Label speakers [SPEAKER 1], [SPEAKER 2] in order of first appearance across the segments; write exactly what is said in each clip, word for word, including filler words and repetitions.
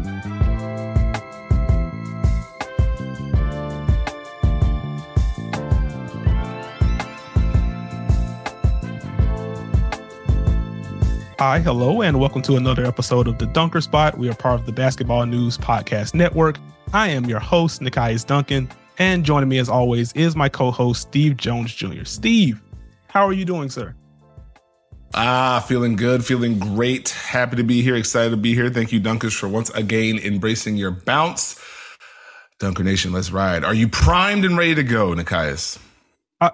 [SPEAKER 1] Hi, hello, and welcome to another episode of The Dunker Spot. We are part of the Basketball News Podcast Network. I am your host, Nekias Duncan, and joining me as always is my co-host, Steve Jones Junior Steve, how are you doing, sir?
[SPEAKER 2] Ah, feeling good, feeling great. Happy to be here, excited to be here. Thank you, Dunkers, for once again embracing your bounce. Dunker Nation, let's ride. Are you primed and ready to go, Nekias?
[SPEAKER 1] Uh-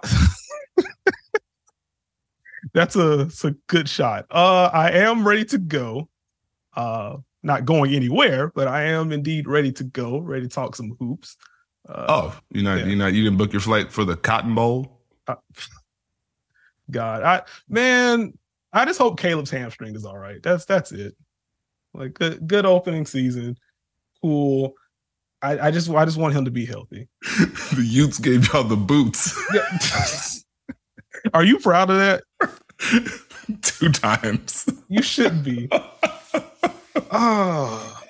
[SPEAKER 1] That's a, that's a good shot. Uh, I am ready to go. Uh, not going anywhere, but I am indeed ready to go. Ready to talk some hoops. Uh,
[SPEAKER 2] oh, you're not, yeah. you're not, you didn't book your flight for the Cotton Bowl?
[SPEAKER 1] Uh, God, I man, I just hope Caleb's hamstring is all right. That's that's it. Like good, good opening season, cool. I, I just, I just want him to be healthy.
[SPEAKER 2] The Utes gave y'all the boots.
[SPEAKER 1] Yeah. Are you proud of that?
[SPEAKER 2] Two times.
[SPEAKER 1] You shouldn't be. Oh.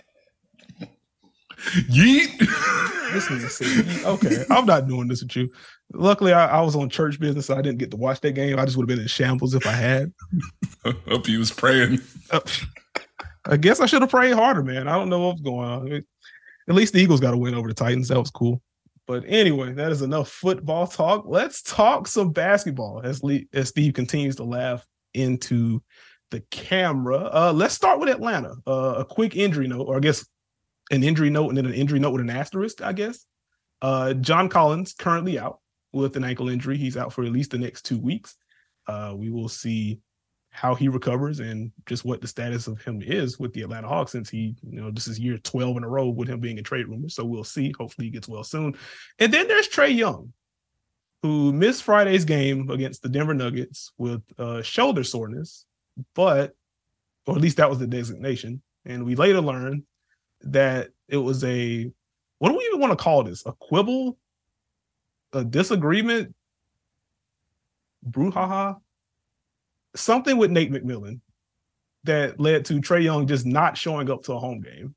[SPEAKER 2] Yeet.
[SPEAKER 1] Listen to this. Okay, I'm not doing this with you. Luckily, I, I was on church business, so I didn't get to watch that game. I just would have been in shambles if I had.
[SPEAKER 2] Hope he was praying.
[SPEAKER 1] Uh, I guess I should have prayed harder, man. I don't know what's going on. At least the Eagles got to win over the Titans. That was cool. But anyway, that is enough football talk. Let's talk some basketball as, Le- as Steve continues to laugh into the camera. Uh, let's start with Atlanta. Uh, a quick injury note, or I guess an injury note and then an injury note with an asterisk, I guess. Uh, John Collins currently out with an ankle injury. He's out for at least the next two weeks. Uh, we will see how he recovers and just what the status of him is with the Atlanta Hawks, since he, you know, this is year twelve in a row with him being in trade rumors. So we'll see. Hopefully he gets well soon. And then there's Trae Young, who missed Friday's game against the Denver Nuggets with uh, shoulder soreness, but, or at least that was the designation. And we later learned that it was a, what do we even want to call this? A quibble? A disagreement? Brouhaha? Something with Nate McMillan that led to Trae Young just not showing up to a home game.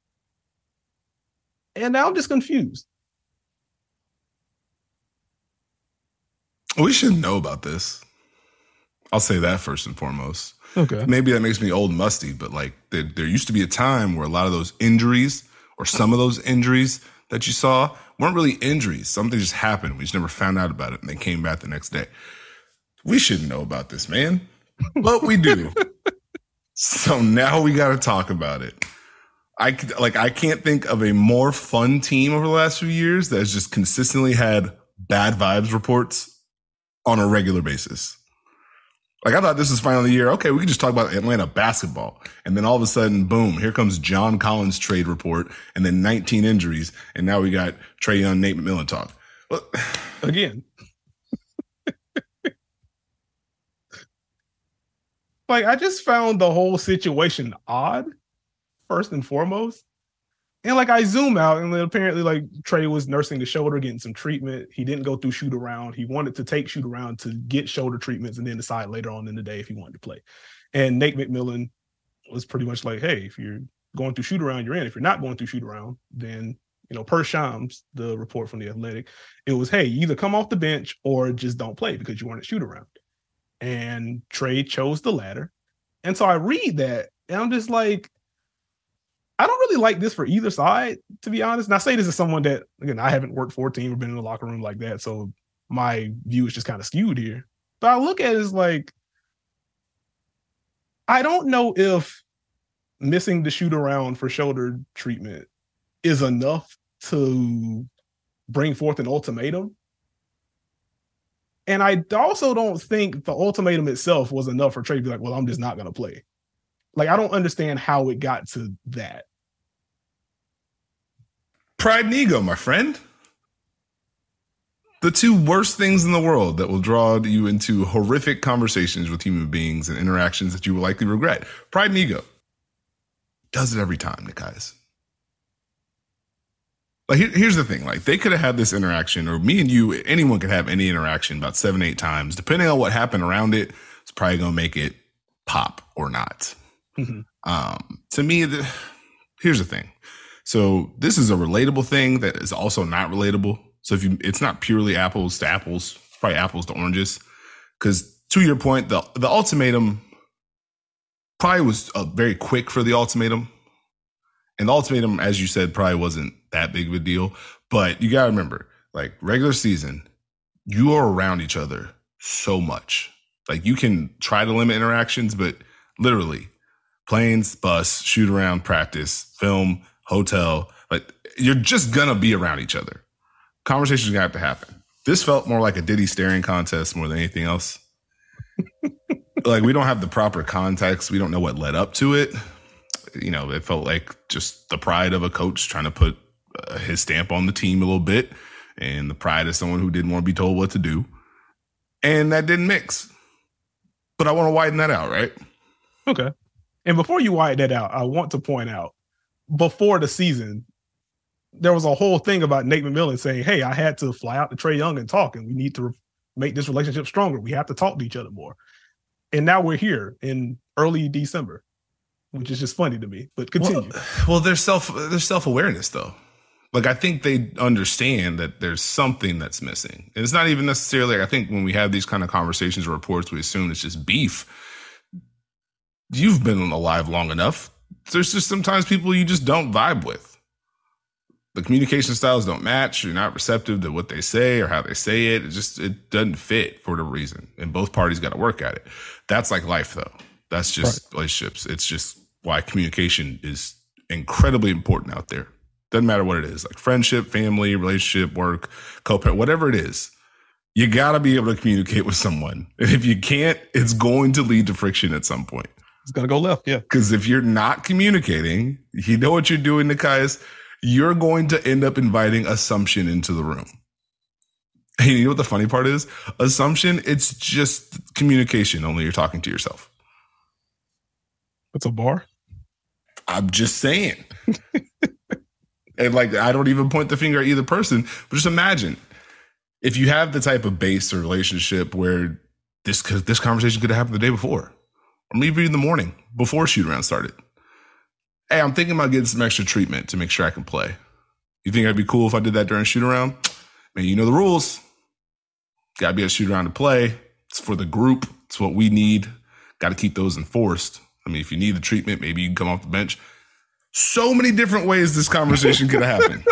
[SPEAKER 1] And now I'm just confused.
[SPEAKER 2] We should know about this. I'll say that first and foremost.
[SPEAKER 1] Okay.
[SPEAKER 2] Maybe that makes me old and musty, but like there, there used to be a time where a lot of those injuries or some of those injuries that you saw weren't really injuries. Something just happened. We just never found out about it and they came back the next day. We should know about this, man. But we do. So now we got to talk about it. I like I can't think of a more fun team over the last few years that has just consistently had bad vibes reports on a regular basis. Like I thought this was finally the year. Okay, we can just talk about Atlanta basketball. And then all of a sudden, boom, here comes John Collins' trade report and then nineteen injuries. And now we got Trae Young, Nate McMillan talk. Well,
[SPEAKER 1] again. Like, I just found the whole situation odd, first and foremost. And, like, I zoom out, and then apparently, like, Trae was nursing the shoulder, getting some treatment. He didn't go through shoot around. He wanted to take shoot around to get shoulder treatments and then decide later on in the day if he wanted to play. And Nate McMillan was pretty much like, hey, if you're going through shoot around, you're in. If you're not going through shoot around, then, you know, per Shams, the report from The Athletic, it was, hey, either come off the bench or just don't play because you weren't at shoot around. And Trae chose the latter. And so I read that, and I'm just like, I don't really like this for either side, to be honest. And I say this as someone that, again, I haven't worked for a team or been in the locker room like that, so my view is just kind of skewed here. But I look at it as like, I don't know if missing the shoot around for shoulder treatment is enough to bring forth an ultimatum. And I also don't think the ultimatum itself was enough for Trae to be like, well, I'm just not going to play. Like, I don't understand how it got to that.
[SPEAKER 2] Pride and ego, my friend. The two worst things in the world that will draw you into horrific conversations with human beings and interactions that you will likely regret. Pride and ego. Does it every time, guys. Like, here, here's the thing. Like, they could have had this interaction, or me and you, anyone could have any interaction about seven, eight times. Depending on what happened around it, it's probably going to make it pop or not.
[SPEAKER 1] Mm-hmm.
[SPEAKER 2] Um, to me, the, here's the thing. So this is a relatable thing that is also not relatable. So if you, it's not purely apples to apples, probably apples to oranges. Because to your point, the the ultimatum probably was uh, very quick for the ultimatum. And the ultimatum, as you said, probably wasn't that big of a deal. But you got to remember, like regular season, you are around each other so much. Like you can try to limit interactions, but literally planes, bus, shoot around, practice, film, hotel, like you're just going to be around each other. Conversations are going to have to happen. This felt more like a Diddy staring contest more than anything else. Like we don't have the proper context. We don't know what led up to it. You know, it felt like just the pride of a coach trying to put uh, his stamp on the team a little bit and the pride of someone who didn't want to be told what to do. And that didn't mix. But I want to widen that out, right?
[SPEAKER 1] Okay. And before you widen that out, I want to point out, before the season, there was a whole thing about Nate McMillan saying, hey, I had to fly out to Trae Young and talk, and we need to make this relationship stronger. We have to talk to each other more. And now we're here in early December, which is just funny to me, but continue.
[SPEAKER 2] Well, well there's self, there's self-awareness though. Like, I think they understand that there's something that's missing. And it's not even necessarily, I think when we have these kind of conversations or reports, we assume it's just beef. You've been alive long enough. There's just sometimes people you just don't vibe with. The communication styles don't match. You're not receptive to what they say or how they say it. It just, it doesn't fit for whatever reason. And both parties got to work at it. That's like life though. That's just right. Relationships. It's just why communication is incredibly important out there. Doesn't matter what it is, like friendship, family, relationship, work, co-parent, whatever it is. You got to be able to communicate with someone. And if you can't, it's going to lead to friction at some point.
[SPEAKER 1] It's going to go left, yeah.
[SPEAKER 2] Because if you're not communicating, you know what you're doing, Nekias, you're going to end up inviting assumption into the room. And you know what the funny part is? Assumption, it's just communication, only you're talking to yourself.
[SPEAKER 1] That's a bar?
[SPEAKER 2] I'm just saying. And like, I don't even point the finger at either person, but just imagine if you have the type of base or relationship where this this conversation could have happened the day before, or maybe in the morning before shoot around started. Hey, I'm thinking about getting some extra treatment to make sure I can play. You think it'd be cool if I did that during shoot around? Man, you know the rules. Got to be a shoot around to play. It's for the group. It's what we need. Got to keep those enforced. I mean, if you need the treatment, maybe you can come off the bench. So many different ways this conversation could have happened.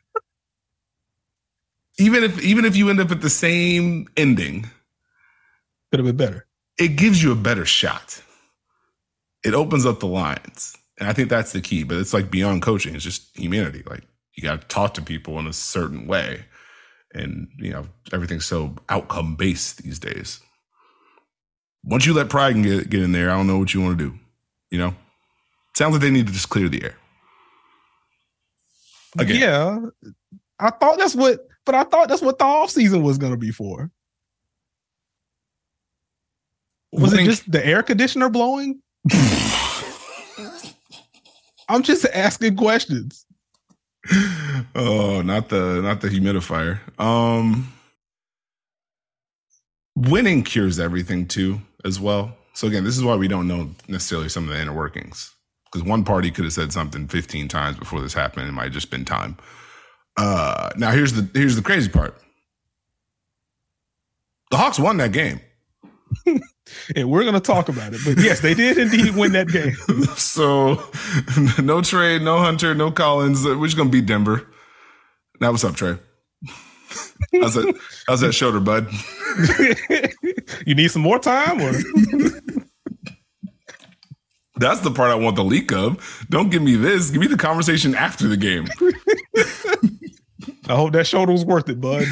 [SPEAKER 2] Even if even if you end up at the same ending,
[SPEAKER 1] could have been better.
[SPEAKER 2] It gives you a better shot. It opens up the lines. And I think that's the key. But it's like beyond coaching. It's just humanity. Like you got to talk to people in a certain way. And, you know, everything's so outcome based these days. Once you let pride get, get in there, I don't know what you want to do. You know? Sounds like they need to just clear the air.
[SPEAKER 1] Again. Yeah. I thought that's what, but I thought that's what the offseason was going to be for. Was it just the air conditioner blowing? I'm just asking questions.
[SPEAKER 2] Oh, not the not the humidifier. Um, winning cures everything too, as well. So again, this is why we don't know necessarily some of the inner workings. Because one party could have said something fifteen times before this happened. It might have just been time. Uh, now here's the here's the crazy part. The Hawks won that game.
[SPEAKER 1] And we're going to talk about it. But yes, they did indeed win that game.
[SPEAKER 2] So no Trae, no Hunter, no Collins. We're just going to beat Denver. Now what's up, Trae? How's that, how's that shoulder, bud?
[SPEAKER 1] You need some more time? Or?
[SPEAKER 2] That's the part I want the leak of. Don't give me this. Give me the conversation after the game.
[SPEAKER 1] I hope that shoulder was worth it, bud.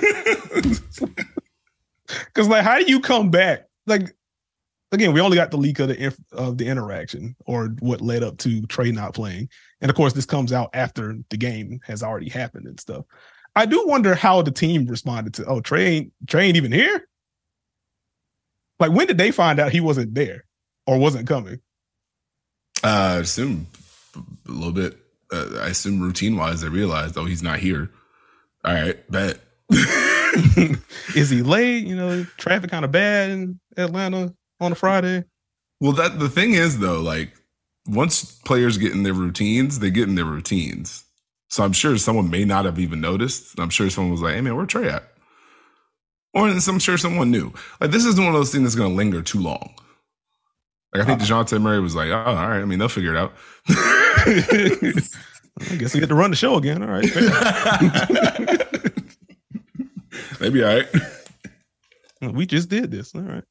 [SPEAKER 1] Because, like, how do you come back? Like, again, we only got the leak of the inf- of the interaction or what led up to Trae not playing. And, of course, this comes out after the game has already happened and stuff. I do wonder how the team responded to, oh, Trae ain't, Trae ain't even here? Like, when did they find out he wasn't there or wasn't coming?
[SPEAKER 2] Uh, I assume a little bit. Uh, I assume routine-wise they realized, oh, he's not here. All right, bet.
[SPEAKER 1] Is he late? You know, traffic kind of bad in Atlanta on a Friday.
[SPEAKER 2] Well, that the thing is though, like once players get in their routines, they get in their routines. So I'm sure someone may not have even noticed. I'm sure someone was like, hey, man, where's Trey at? Or I'm sure someone knew. Like, this isn't one of those things that's going to linger too long. Like, I think DeJounte Murray was like, oh, all right. I mean, they'll figure it out.
[SPEAKER 1] I guess we get to run the show again. All right.
[SPEAKER 2] Maybe all right.
[SPEAKER 1] We just did this. All right.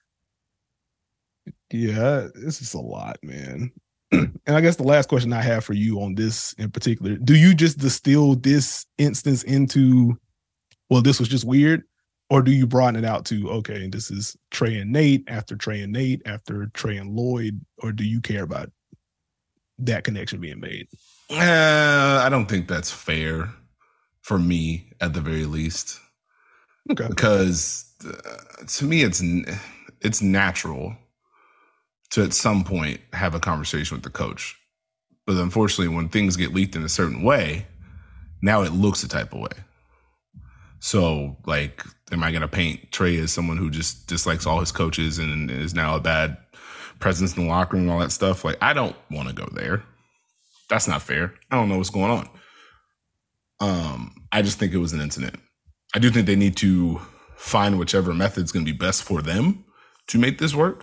[SPEAKER 1] Yeah, this is a lot, man. And I guess the last question I have for you on this in particular, do you just distill this instance into, well, this was just weird? Or do you broaden it out to, okay, this is Trey and Nate after Trey and Nate after Trey and Lloyd? Or do you care about that connection being made?
[SPEAKER 2] Uh, I don't think that's fair for me, at the very least.
[SPEAKER 1] Okay.
[SPEAKER 2] Because uh, to me, it's it's natural to at some point have a conversation with the coach. But unfortunately, when things get leaked in a certain way, now it looks a type of way. So, like, am I going to paint Trey as someone who just dislikes all his coaches and is now a bad presence in the locker room and all that stuff? Like, I don't want to go there. That's not fair. I don't know what's going on. Um, I just think it was an incident. I do think they need to find whichever method's going to be best for them to make this work.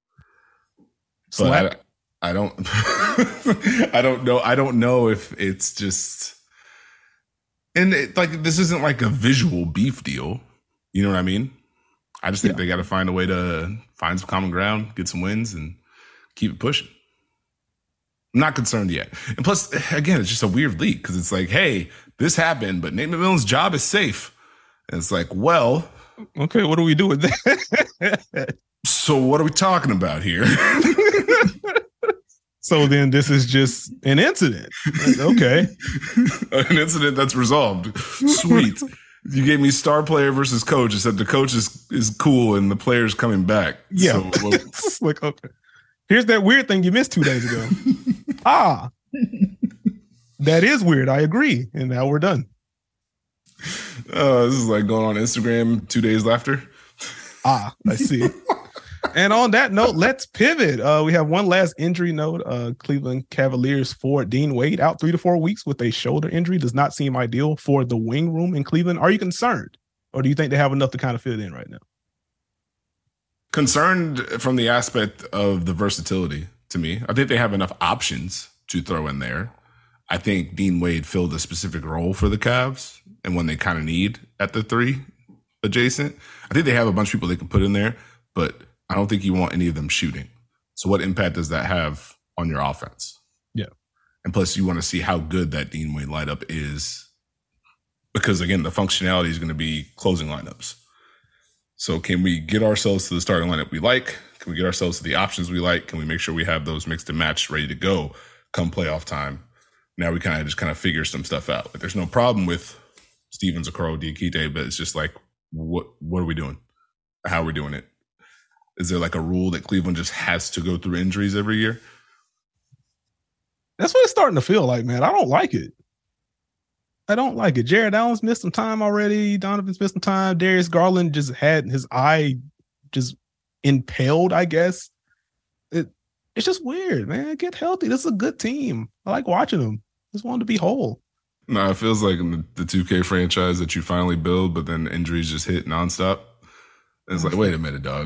[SPEAKER 2] But I, I don't, I don't know. I don't know if it's just, and it, like, this isn't like a visual beef deal. You know what I mean? I just think yeah. they got to find a way to find some common ground, get some wins, and keep it pushing. I'm not concerned yet. And plus, again, it's just a weird leak because it's like, hey, this happened, but Nate McMillan's job is safe. And it's like, well,
[SPEAKER 1] okay, what do we do with that?
[SPEAKER 2] So what are we talking about here?
[SPEAKER 1] So then this is just an incident. Okay.
[SPEAKER 2] An incident that's resolved. Sweet. You gave me star player versus coach, except the coach is, is cool and the player's coming back.
[SPEAKER 1] Yeah.
[SPEAKER 2] So, well,
[SPEAKER 1] it's like, okay. Here's that weird thing you missed two days ago. ah. That is weird. I agree. And now we're done.
[SPEAKER 2] Uh, this is like going on Instagram two days after.
[SPEAKER 1] Ah, I see. And on that note, let's pivot. Uh, we have one last injury note. Uh, Cleveland Cavaliers forward Dean Wade out three to four weeks with a shoulder injury. Does not seem ideal for the wing room in Cleveland. Are you concerned? Or do you think they have enough to kind of fit in right now?
[SPEAKER 2] Concerned from the aspect of the versatility to me. I think they have enough options to throw in there. I think Dean Wade filled a specific role for the Cavs and one they kind of need at the three adjacent. I think they have a bunch of people they can put in there, but I don't think you want any of them shooting. So what impact does that have on your offense?
[SPEAKER 1] Yeah.
[SPEAKER 2] And plus you want to see how good that Dean Wade lineup is because, again, the functionality is going to be closing lineups. So can we get ourselves to the starting lineup we like? Can we get ourselves to the options we like? Can we make sure we have those mixed and matched ready to go come playoff time? Now we kind of just kind of figure some stuff out. Like, there's no problem with Stevens, Okoro, Diakite, but it's just like, what what are we doing? How are we doing it? Is there like a rule that Cleveland just has to go through injuries every year?
[SPEAKER 1] That's what it's starting to feel like, man. I don't like it. I don't like it. Jared Allen's missed some time already. Donovan's missed some time. Darius Garland just had his eye just impaled, I guess. It It's just weird, man. Get healthy. This is a good team. I like watching them. Just want to be whole.
[SPEAKER 2] No, it feels like in the, the two K franchise that you finally build, but then injuries just hit nonstop. It's like, wait a minute, dog.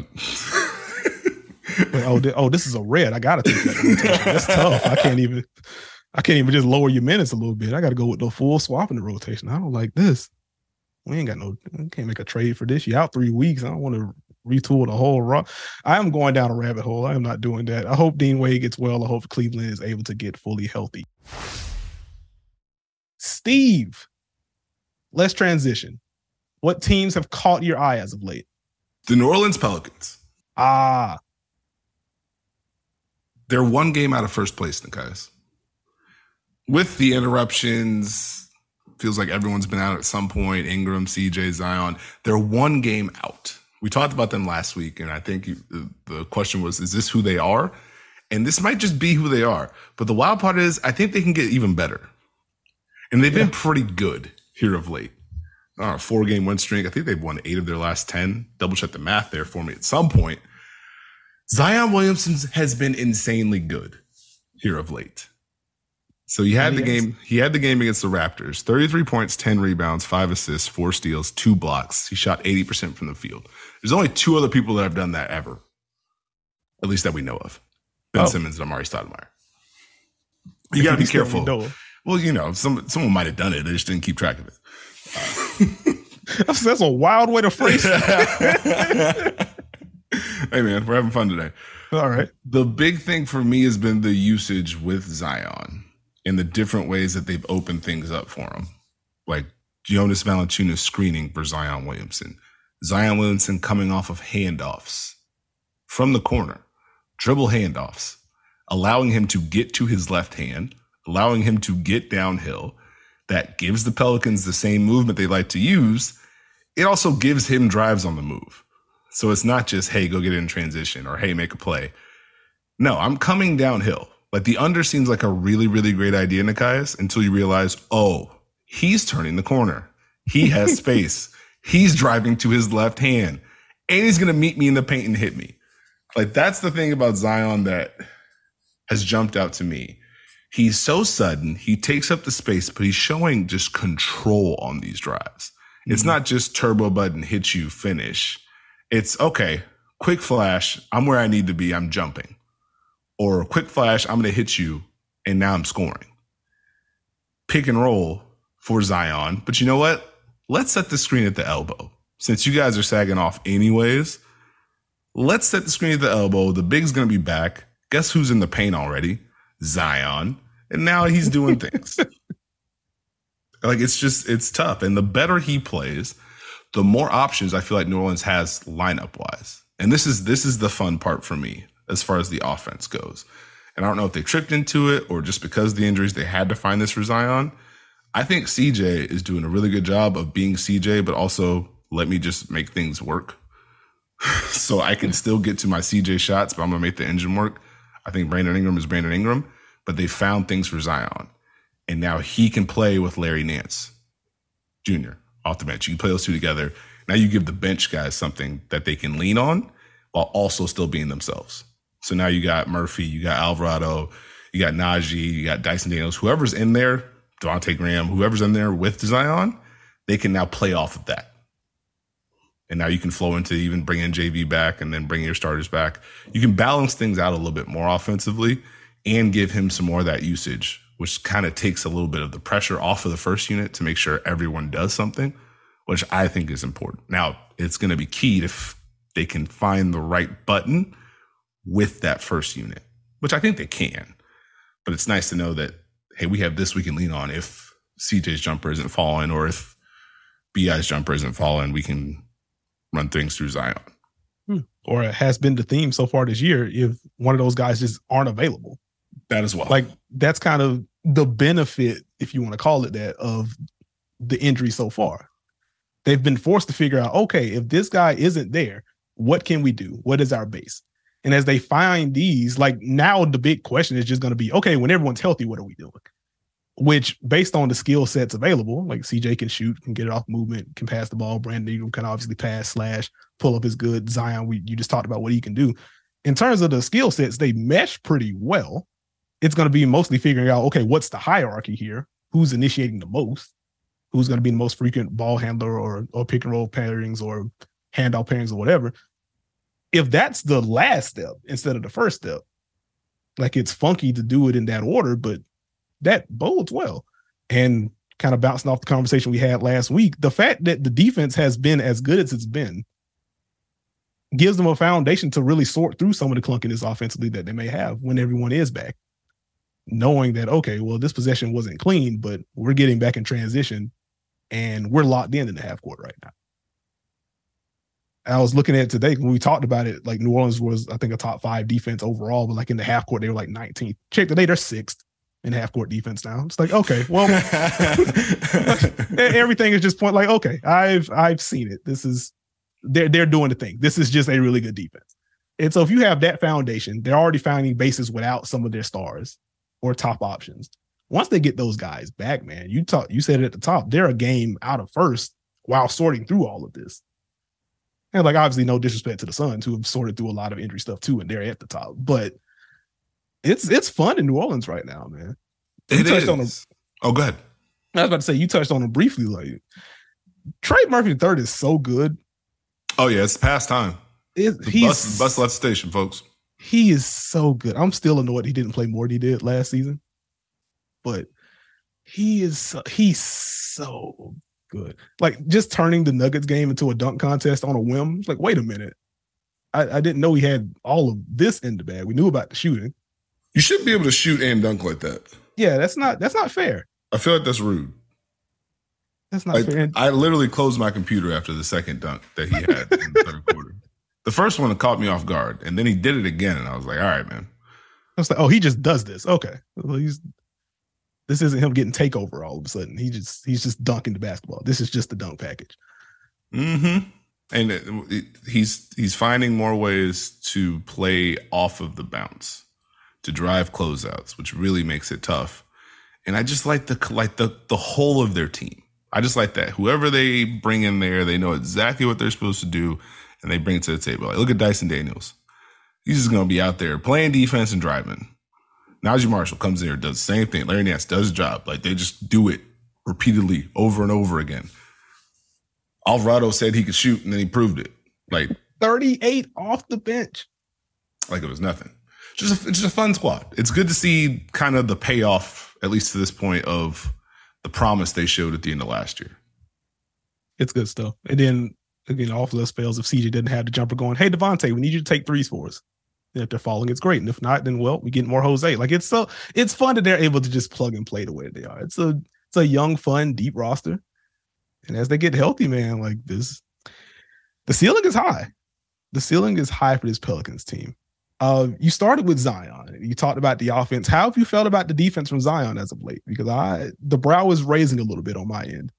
[SPEAKER 1] oh, oh, this is a red. I gotta take that rotation. That's tough. I can't even. I can't even just lower your minutes a little bit. I got to go with the full swap in the rotation. I don't like this. We ain't got no. We can't make a trade for this. You out three weeks. I don't want to retool the whole rock. I am going down a rabbit hole. I am not doing that. I hope Dean Wade gets well. I hope Cleveland is able to get fully healthy. Steve, let's transition. What teams have caught your eye as of late?
[SPEAKER 2] The New Orleans Pelicans.
[SPEAKER 1] Ah.
[SPEAKER 2] They're one game out of first place, guys. With the interruptions, feels like everyone's been out at some point. Ingram, C J, Zion. They're one game out. We talked about them last week, and I think you, the, the question was, is this who they are? And this might just be who they are. But the wild part is, I think they can get even better. And they've yeah. been pretty good here of late. On a four-game win streak. I think they've won eight of their last ten. Double-check the math there for me at some point. Zion Williamson has been insanely good. here of late. So he had the game. He had the game against the Raptors. thirty-three points, ten rebounds, five assists, four steals, two blocks. He shot eighty percent from the field. There's only two other people that have done that ever, at least that we know of: Ben oh. Simmons and Amari Stoudemire. You got to be careful. Well, you know, some someone might have done it. They just didn't keep track of it.
[SPEAKER 1] Uh, that's, that's a wild way to phrase it.
[SPEAKER 2] Hey, man, we're having fun today.
[SPEAKER 1] All right.
[SPEAKER 2] The big thing for me has been the usage with Zion and the different ways that they've opened things up for him. Like Jonas Valanciunas screening for Zion Williamson. Zion Williamson coming off of handoffs from the corner, dribble handoffs, allowing him to get to his left hand, allowing him to get downhill. That gives the Pelicans the same movement they like to use. It also gives him drives on the move. So it's not just, hey, go get it in transition or, hey, make a play. No, I'm coming downhill. Like the under seems like a really, really great idea, Nekias, until you realize, oh, he's turning the corner. He has space. He's driving to his left hand. And he's going to meet me in the paint and hit me. Like that's the thing about Zion that has jumped out to me. He's so sudden. He takes up the space, but he's showing just control on these drives. Mm-hmm. It's not just turbo button, hit you, finish. It's, okay, quick flash, I'm where I need to be, I'm jumping. Or quick flash, I'm going to hit you, and now I'm scoring. Pick and roll for Zion. But you know what? Let's set the screen at the elbow. Since you guys are sagging off anyways, let's set the screen at the elbow. The big's going to be back. Guess who's in the paint already? Zion. And now he's doing things. Like, it's just, it's tough. And the better he plays, the more options I feel like New Orleans has lineup wise. And this is, this is the fun part for me as far as the offense goes. And I don't know if they tripped into it or just because of the injuries, they had to find this for Zion. I think C J is doing a really good job of being C J, but also let me just make things work. So I can still get to my C J shots, but I'm going to make the engine work. I think Brandon Ingram is Brandon Ingram, but they found things for Zion. And now he can play with Larry Nance Junior off the bench. You can play those two together. Now you give the bench guys something that they can lean on while also still being themselves. So now you got Murphy, you got Alvarado, you got Najee, you got Dyson Daniels, whoever's in there, Devontae Graham, whoever's in there with Zion, they can now play off of that. And now you can flow into even bring in J V back and then bring your starters back. You can balance things out a little bit more offensively and give him some more of that usage, which kind of takes a little bit of the pressure off of the first unit to make sure everyone does something, which I think is important. Now, it's going to be key if they can find the right button with that first unit, which I think they can. But it's nice to know that, hey, we have this we can lean on if C J's jumper isn't falling or if B I's jumper isn't falling, we can run things through Zion.
[SPEAKER 1] Hmm. Or it has been the theme so far this year if one of those guys just aren't available.
[SPEAKER 2] That as well.
[SPEAKER 1] Like, that's kind of the benefit, if you want to call it that, of the injury so far. They've been forced to figure out, okay, if this guy isn't there, what can we do? What is our base? And as they find these, like now the big question is just going to be, okay, when everyone's healthy, what are we doing? Which, based on the skill sets available, like C J can shoot, can get it off movement, can pass the ball. Brandon Ingram can obviously pass, slash, pull up is good. Zion, we you just talked about what he can do. In terms of the skill sets, they mesh pretty well. It's going to be mostly figuring out, okay, what's the hierarchy here? Who's initiating the most? Who's going to be the most frequent ball handler or, or pick and roll pairings or handoff pairings or whatever? If that's the last step instead of the first step, like it's funky to do it in that order, but that bodes well. And kind of bouncing off the conversation we had last week, the fact that the defense has been as good as it's been gives them a foundation to really sort through some of the clunkiness offensively that they may have when everyone is back. Knowing that, okay, well, this possession wasn't clean, but we're getting back in transition and we're locked in in the half court right now. I was looking at it today when we talked about it, like New Orleans was, I think, a top five defense overall, but like in the half court, they were like nineteenth. Check today, they're sixth in half court defense now. It's like, okay, well, everything is just point like, okay, I've I've seen it. This is they're they're doing the thing. This is just a really good defense. And so if you have that foundation, they're already finding bases without some of their stars or top options. Once they get those guys back, man, you talk, you said it at the top, they're a game out of first while sorting through all of this. And like, obviously, no disrespect to the Suns, who have sorted through a lot of injury stuff too, and they're at the top. But It's it's fun in New Orleans right now, man.
[SPEAKER 2] You it is. On a, oh, go ahead.
[SPEAKER 1] I was about to say, you touched on it briefly. Like, Trey Murphy the third is so good.
[SPEAKER 2] Oh, yeah, it's past time.
[SPEAKER 1] It,
[SPEAKER 2] the
[SPEAKER 1] he's,
[SPEAKER 2] bus, bus left station, folks.
[SPEAKER 1] He is so good. I'm still annoyed he didn't play more than he did last season. But he is so, he's so good. Like, just turning the Nuggets game into a dunk contest on a whim. It's like, wait a minute. I, I didn't know he had all of this in the bag. We knew about the shooting.
[SPEAKER 2] You shouldn't be able to shoot and dunk like that.
[SPEAKER 1] Yeah, that's not that's not fair.
[SPEAKER 2] I feel like that's rude.
[SPEAKER 1] That's not
[SPEAKER 2] like,
[SPEAKER 1] fair.
[SPEAKER 2] I literally closed my computer after the second dunk that he had in the third quarter. The first one caught me off guard, and then he did it again, and I was like, all right, man.
[SPEAKER 1] I was like, oh, he just does this. Okay. Well, he's this isn't him getting takeover all of a sudden. He just he's just dunking the basketball. This is just the dunk package.
[SPEAKER 2] Mm-hmm. And it, it, he's he's finding more ways to play off of the bounce, to drive closeouts, which really makes it tough. And I just like the like the the whole of their team. I just like that. Whoever they bring in there, they know exactly what they're supposed to do, and they bring it to the table. Like, look at Dyson Daniels. He's just going to be out there playing defense and driving. Najee Marshall comes there, does the same thing. Larry Nance does his job. Like, they just do it repeatedly over and over again. Alvarado said he could shoot, and then he proved it. Like
[SPEAKER 1] thirty-eight off the bench.
[SPEAKER 2] Like it was nothing. Just a, just a fun squad. It's good to see kind of the payoff, at least to this point, of the promise they showed at the end of last year.
[SPEAKER 1] It's good stuff. And then, again, off of those fails, if C J didn't have the jumper going, hey, Devontae, we need you to take threes for us. And if they're falling, it's great. And if not, then, well, we get more Jose. Like, it's so, it's fun that they're able to just plug and play the way they are. It's a, it's a young, fun, deep roster. And as they get healthy, man, like this, the ceiling is high. The ceiling is high for this Pelicans team. Uh, you started with Zion. You talked about the offense. How have you felt about the defense from Zion as of late? Because I, the brow is raising a little bit on my end.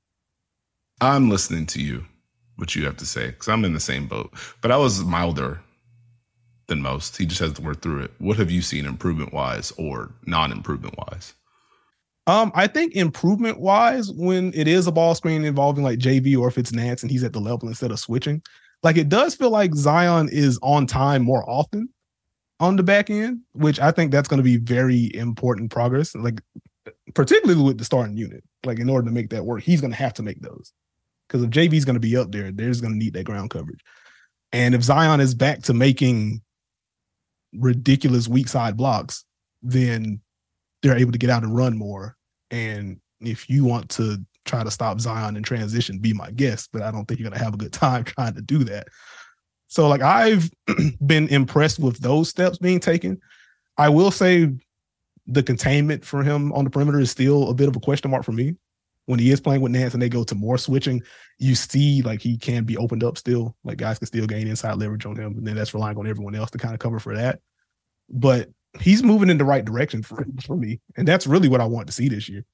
[SPEAKER 2] I'm listening to you, what you have to say, because I'm in the same boat. But I was milder than most. He just has to work through it. What have you seen improvement-wise or non-improvement-wise?
[SPEAKER 1] Um, I think improvement-wise, when it is a ball screen involving like J V or if it's Nance and he's at the level instead of switching, like it does feel like Zion is on time more often on the back end, which I think that's going to be very important progress. Like particularly with the starting unit, like in order to make that work, he's going to have to make those. Because if J V's going to be up there, there's going to need that ground coverage. And if Zion is back to making ridiculous weak side blocks, then they're able to get out and run more. And if you want to try to stop Zion in transition, be my guest, but I don't think you're going to have a good time trying to do that. So like I've been impressed with those steps being taken. I will say the containment for him on the perimeter is still a bit of a question mark for me. When he is playing with Nance and they go to more switching, you see like he can be opened up still. Like guys can still gain inside leverage on him. And then that's relying on everyone else to kind of cover for that. But he's moving in the right direction for, for me. And that's really what I want to see this year.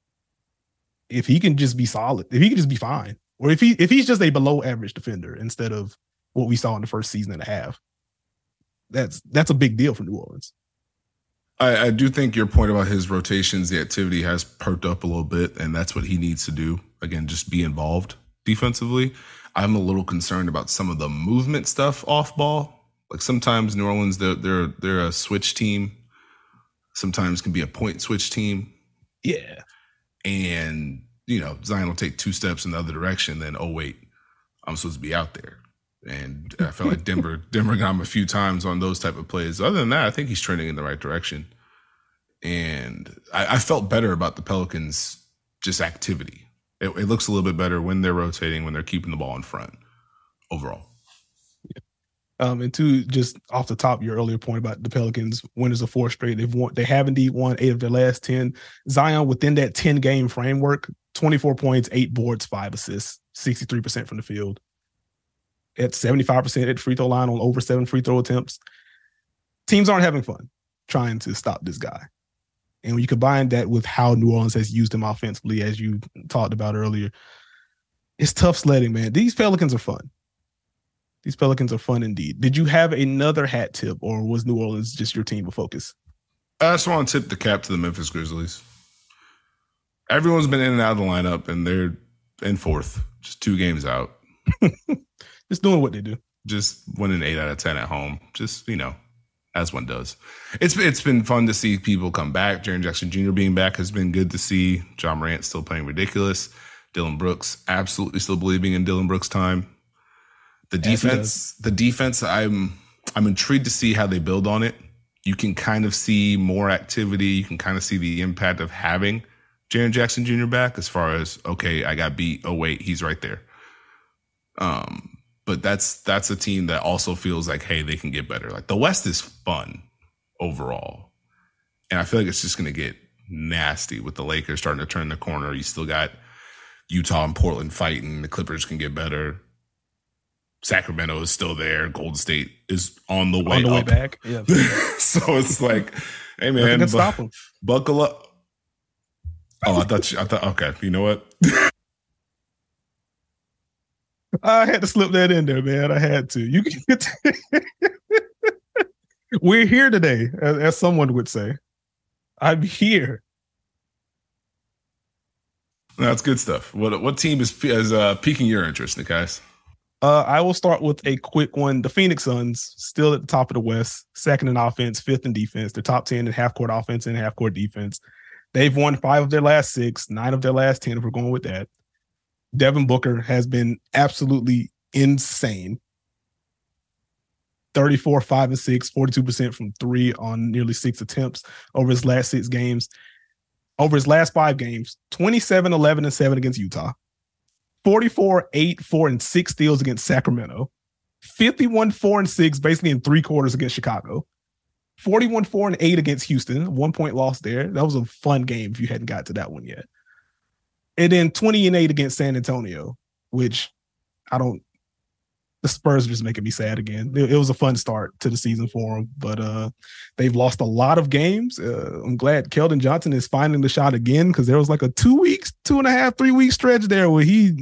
[SPEAKER 1] If he can just be solid, if he can just be fine, or if he if he's just a below average defender instead of what we saw in the first season and a half, that's that's a big deal for New Orleans.
[SPEAKER 2] I, I do think your point about his rotations, the activity has perked up a little bit, and that's what he needs to do. Again, just be involved defensively. I'm a little concerned about some of the movement stuff off ball. Like sometimes New Orleans, they're they're they're a switch team. Sometimes can be a point switch team.
[SPEAKER 1] Yeah.
[SPEAKER 2] And, you know, Zion will take two steps in the other direction, then, oh, wait, I'm supposed to be out there. And I felt like Denver Denver got him a few times on those type of plays. Other than that, I think he's trending in the right direction. And I, I felt better about the Pelicans' just activity. It, it looks a little bit better when they're rotating, when they're keeping the ball in front overall.
[SPEAKER 1] Um, and two, just off the top, your earlier point about the Pelicans, winners of four straight, they've won, they have indeed won eight of their last ten. Zion, within that ten-game framework, twenty-four points, eight boards, five assists, sixty-three percent from the field. At seventy-five percent at the free throw line on over seven free throw attempts. Teams aren't having fun trying to stop this guy. And when you combine that with how New Orleans has used him offensively, as you talked about earlier, it's tough sledding, man. These Pelicans are fun. These Pelicans are fun indeed. Did you have another hat tip, or was New Orleans just your team of focus?
[SPEAKER 2] I just want to tip the cap to the Memphis Grizzlies. Everyone's been in and out of the lineup, and they're in fourth, just two games out.
[SPEAKER 1] Just doing what they do.
[SPEAKER 2] Just winning eight out of ten at home. Just, you know, as one does. It's it's been fun to see people come back. Jaren Jackson Junior being back has been good to see. John Morant still playing ridiculous. Dillon Brooks absolutely still believing in Dillon Brooks' time. The defense, the defense, I'm I'm intrigued to see how they build on it. You can kind of see more activity. You can kind of see the impact of having Jaren Jackson Junior back as far as, okay, I got beat. Oh, wait, he's right there. Um, but that's that's a team that also feels like, hey, they can get better. Like the West is fun overall. And I feel like it's just going to get nasty with the Lakers starting to turn the corner. You still got Utah and Portland fighting. The Clippers can get better. Sacramento is still there. Golden State is on the way
[SPEAKER 1] on the
[SPEAKER 2] up.
[SPEAKER 1] way back. Yeah.
[SPEAKER 2] So it's like, hey man,
[SPEAKER 1] bu- stop them.
[SPEAKER 2] Buckle up. Oh, I thought you, I thought okay. You know what?
[SPEAKER 1] I had to slip that in there, man. I had to. You can get We're here today, as, as someone would say. I'm here.
[SPEAKER 2] That's good stuff. What what team is is uh, piquing your interest, Nikias?
[SPEAKER 1] Uh, I will start with a quick one. The Phoenix Suns, still at the top of the West, second in offense, fifth in defense. They're top ten in half-court offense and half-court defense. They've won five of their last six, nine of their last ten, if we're going with that. Devin Booker has been absolutely insane. thirty-four, five, and six, forty-two percent from three on nearly six attempts over his last six games. Over his last five games, twenty-seven, eleven, and seven against Utah. forty-four, eight, four, and six steals against Sacramento. fifty-one, four, and six, basically in three quarters against Chicago. forty-one, four, and eight against Houston. One point loss there. That was a fun game if you hadn't got to that one yet. And then twenty and eight against San Antonio, which I don't, the Spurs are just making me sad again. It, it was a fun start to the season for them, but uh, they've lost a lot of games. Uh, I'm glad Keldon Johnson is finding the shot again, because there was like a two weeks, two and a half, three week stretch there where he,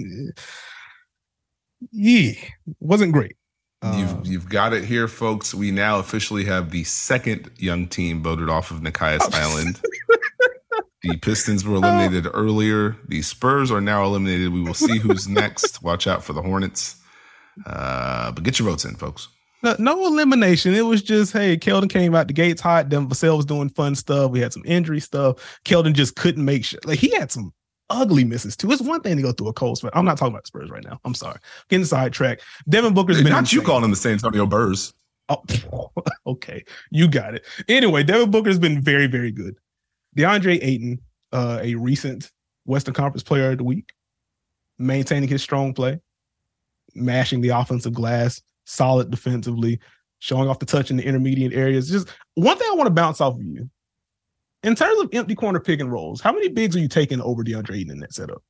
[SPEAKER 1] he wasn't great.
[SPEAKER 2] You've
[SPEAKER 1] Um,
[SPEAKER 2] you've got it here, folks. We now officially have the second young team voted off of Nikias Island. The Pistons were eliminated earlier. The Spurs are now eliminated. We will see who's next. Watch out for the Hornets. Uh, but get your votes in, folks.
[SPEAKER 1] No, no elimination. It was just, hey, Keldon came out the gates hot. Then Vassell was doing fun stuff. We had some injury stuff. Keldon just couldn't make sure. Like, he had some ugly misses, too. It's one thing to go through a cold sweat. I'm not talking about the Spurs right now. I'm sorry. Getting sidetracked. Devin Booker's
[SPEAKER 2] Hey,
[SPEAKER 1] been
[SPEAKER 2] not
[SPEAKER 1] insane.
[SPEAKER 2] you calling them the San Antonio Spurs.
[SPEAKER 1] Oh, okay. You got it. Anyway, Devin Booker's been very, very good. DeAndre Ayton, uh, a recent Western Conference Player of the Week, maintaining his strong play, mashing the offensive glass, solid defensively, showing off the touch in the intermediate areas. Just one thing I want to bounce off of you. In terms of empty corner pick and rolls, how many bigs are you taking over DeAndre Ayton in that setup?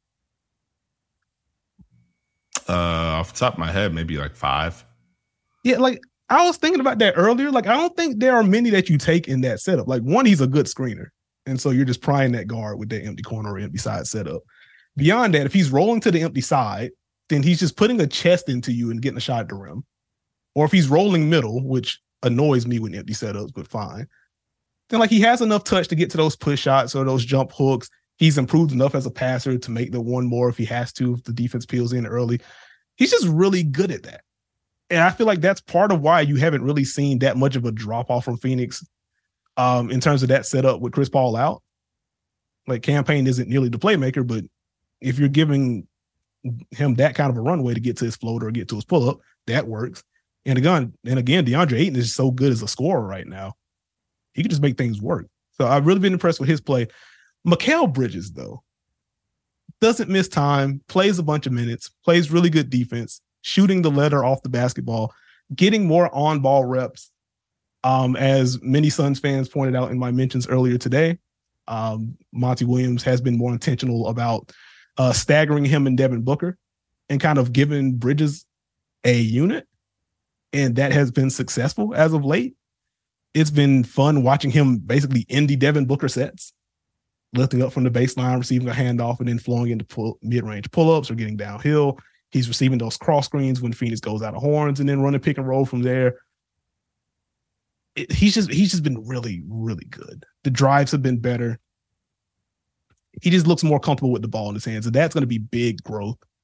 [SPEAKER 2] Uh, off the top of my head, maybe like five.
[SPEAKER 1] Yeah, like I was thinking about that earlier. Like, I don't think there are many that you take in that setup. Like, one, he's a good screener. And so you're just prying that guard with that empty corner or empty side setup. Beyond that, if he's rolling to the empty side, then he's just putting a chest into you and getting a shot at the rim. Or if he's rolling middle, which annoys me with empty setups, but fine. Then like he has enough touch to get to those push shots or those jump hooks. He's improved enough as a passer to make the one more if he has to, if the defense peels in early. He's just really good at that. And I feel like that's part of why you haven't really seen that much of a drop off from Phoenix um, in terms of that setup with Chris Paul out. Like, Campaign isn't nearly the playmaker, but if you're giving him that kind of a runway to get to his floater or get to his pull up, that works. And again, and again, DeAndre Ayton is so good as a scorer right now. He can just make things work. So I've really been impressed with his play. Mikal Bridges, though, doesn't miss time, plays a bunch of minutes, plays really good defense, shooting the letter off the basketball, getting more on-ball reps. Um, as many Suns fans pointed out in my mentions earlier today, um, Monty Williams has been more intentional about uh, staggering him and Devin Booker and kind of giving Bridges a unit. And that has been successful as of late. It's been fun watching him basically indie Devin Booker sets, lifting up from the baseline, receiving a handoff, and then flowing into pull, mid-range pull-ups or getting downhill. He's receiving those cross screens when Phoenix goes out of horns and then running pick and roll from there. It, he's just he's just been really, really good. The drives have been better. He just looks more comfortable with the ball in his hands, and that's going to be big growth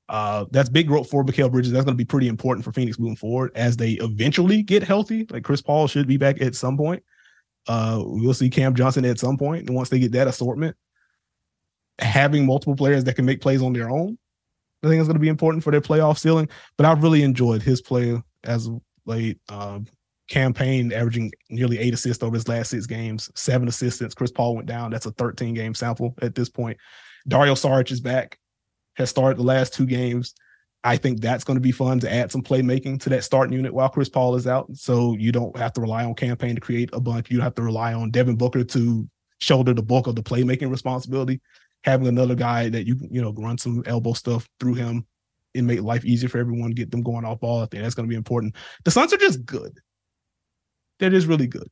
[SPEAKER 1] Uh, that's big growth for Mikal Bridges. That's going to be pretty important for Phoenix moving forward as they eventually get healthy. Like Chris Paul should be back at some point. Uh, we'll see Cam Johnson at some point. And once they get that assortment, having multiple players that can make plays on their own, I think it's going to be important for their playoff ceiling. But I've really enjoyed his play as of late. Um, campaign averaging nearly eight assists over his last six games, seven assists since Chris Paul went down. That's a thirteen game sample at this point. Dario Saric is back, has started the last two games. I think that's going to be fun to add some playmaking to that starting unit while Chris Paul is out. So you don't have to rely on campaign to create a bunch. You have to rely on Devin Booker to shoulder the bulk of the playmaking responsibility. Having another guy that you you know run some elbow stuff through him and make life easier for everyone, get them going off ball. I think that's going to be important. The Suns are just good. That is really good.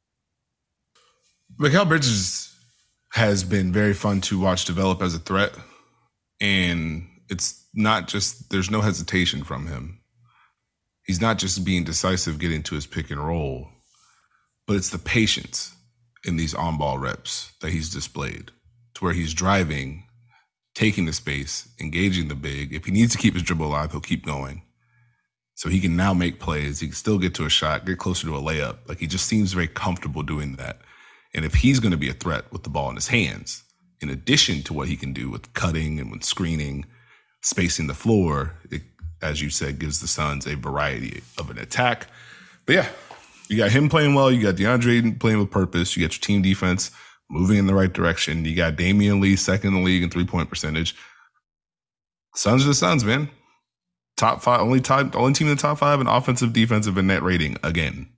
[SPEAKER 2] Mikal Bridges has been very fun to watch develop as a threat. And it's not just, there's no hesitation from him. He's not just being decisive getting to his pick and roll, but it's the patience in these on-ball reps that he's displayed to where he's driving, taking the space, engaging the big. If he needs to keep his dribble alive, he'll keep going. So he can now make plays. He can still get to a shot, get closer to a layup. Like he just seems very comfortable doing that. And if he's going to be a threat with the ball in his hands, in addition to what he can do with cutting and with screening, spacing the floor, it, as you said, gives the Suns a variety of an attack. But yeah, you got him playing well. You got DeAndre playing with purpose. You got your team defense moving in the right direction. You got Damian Lee, second in the league in three-point percentage. Suns are the Suns, man. Top five, only top, only team in the top five in offensive, defensive, and net rating again.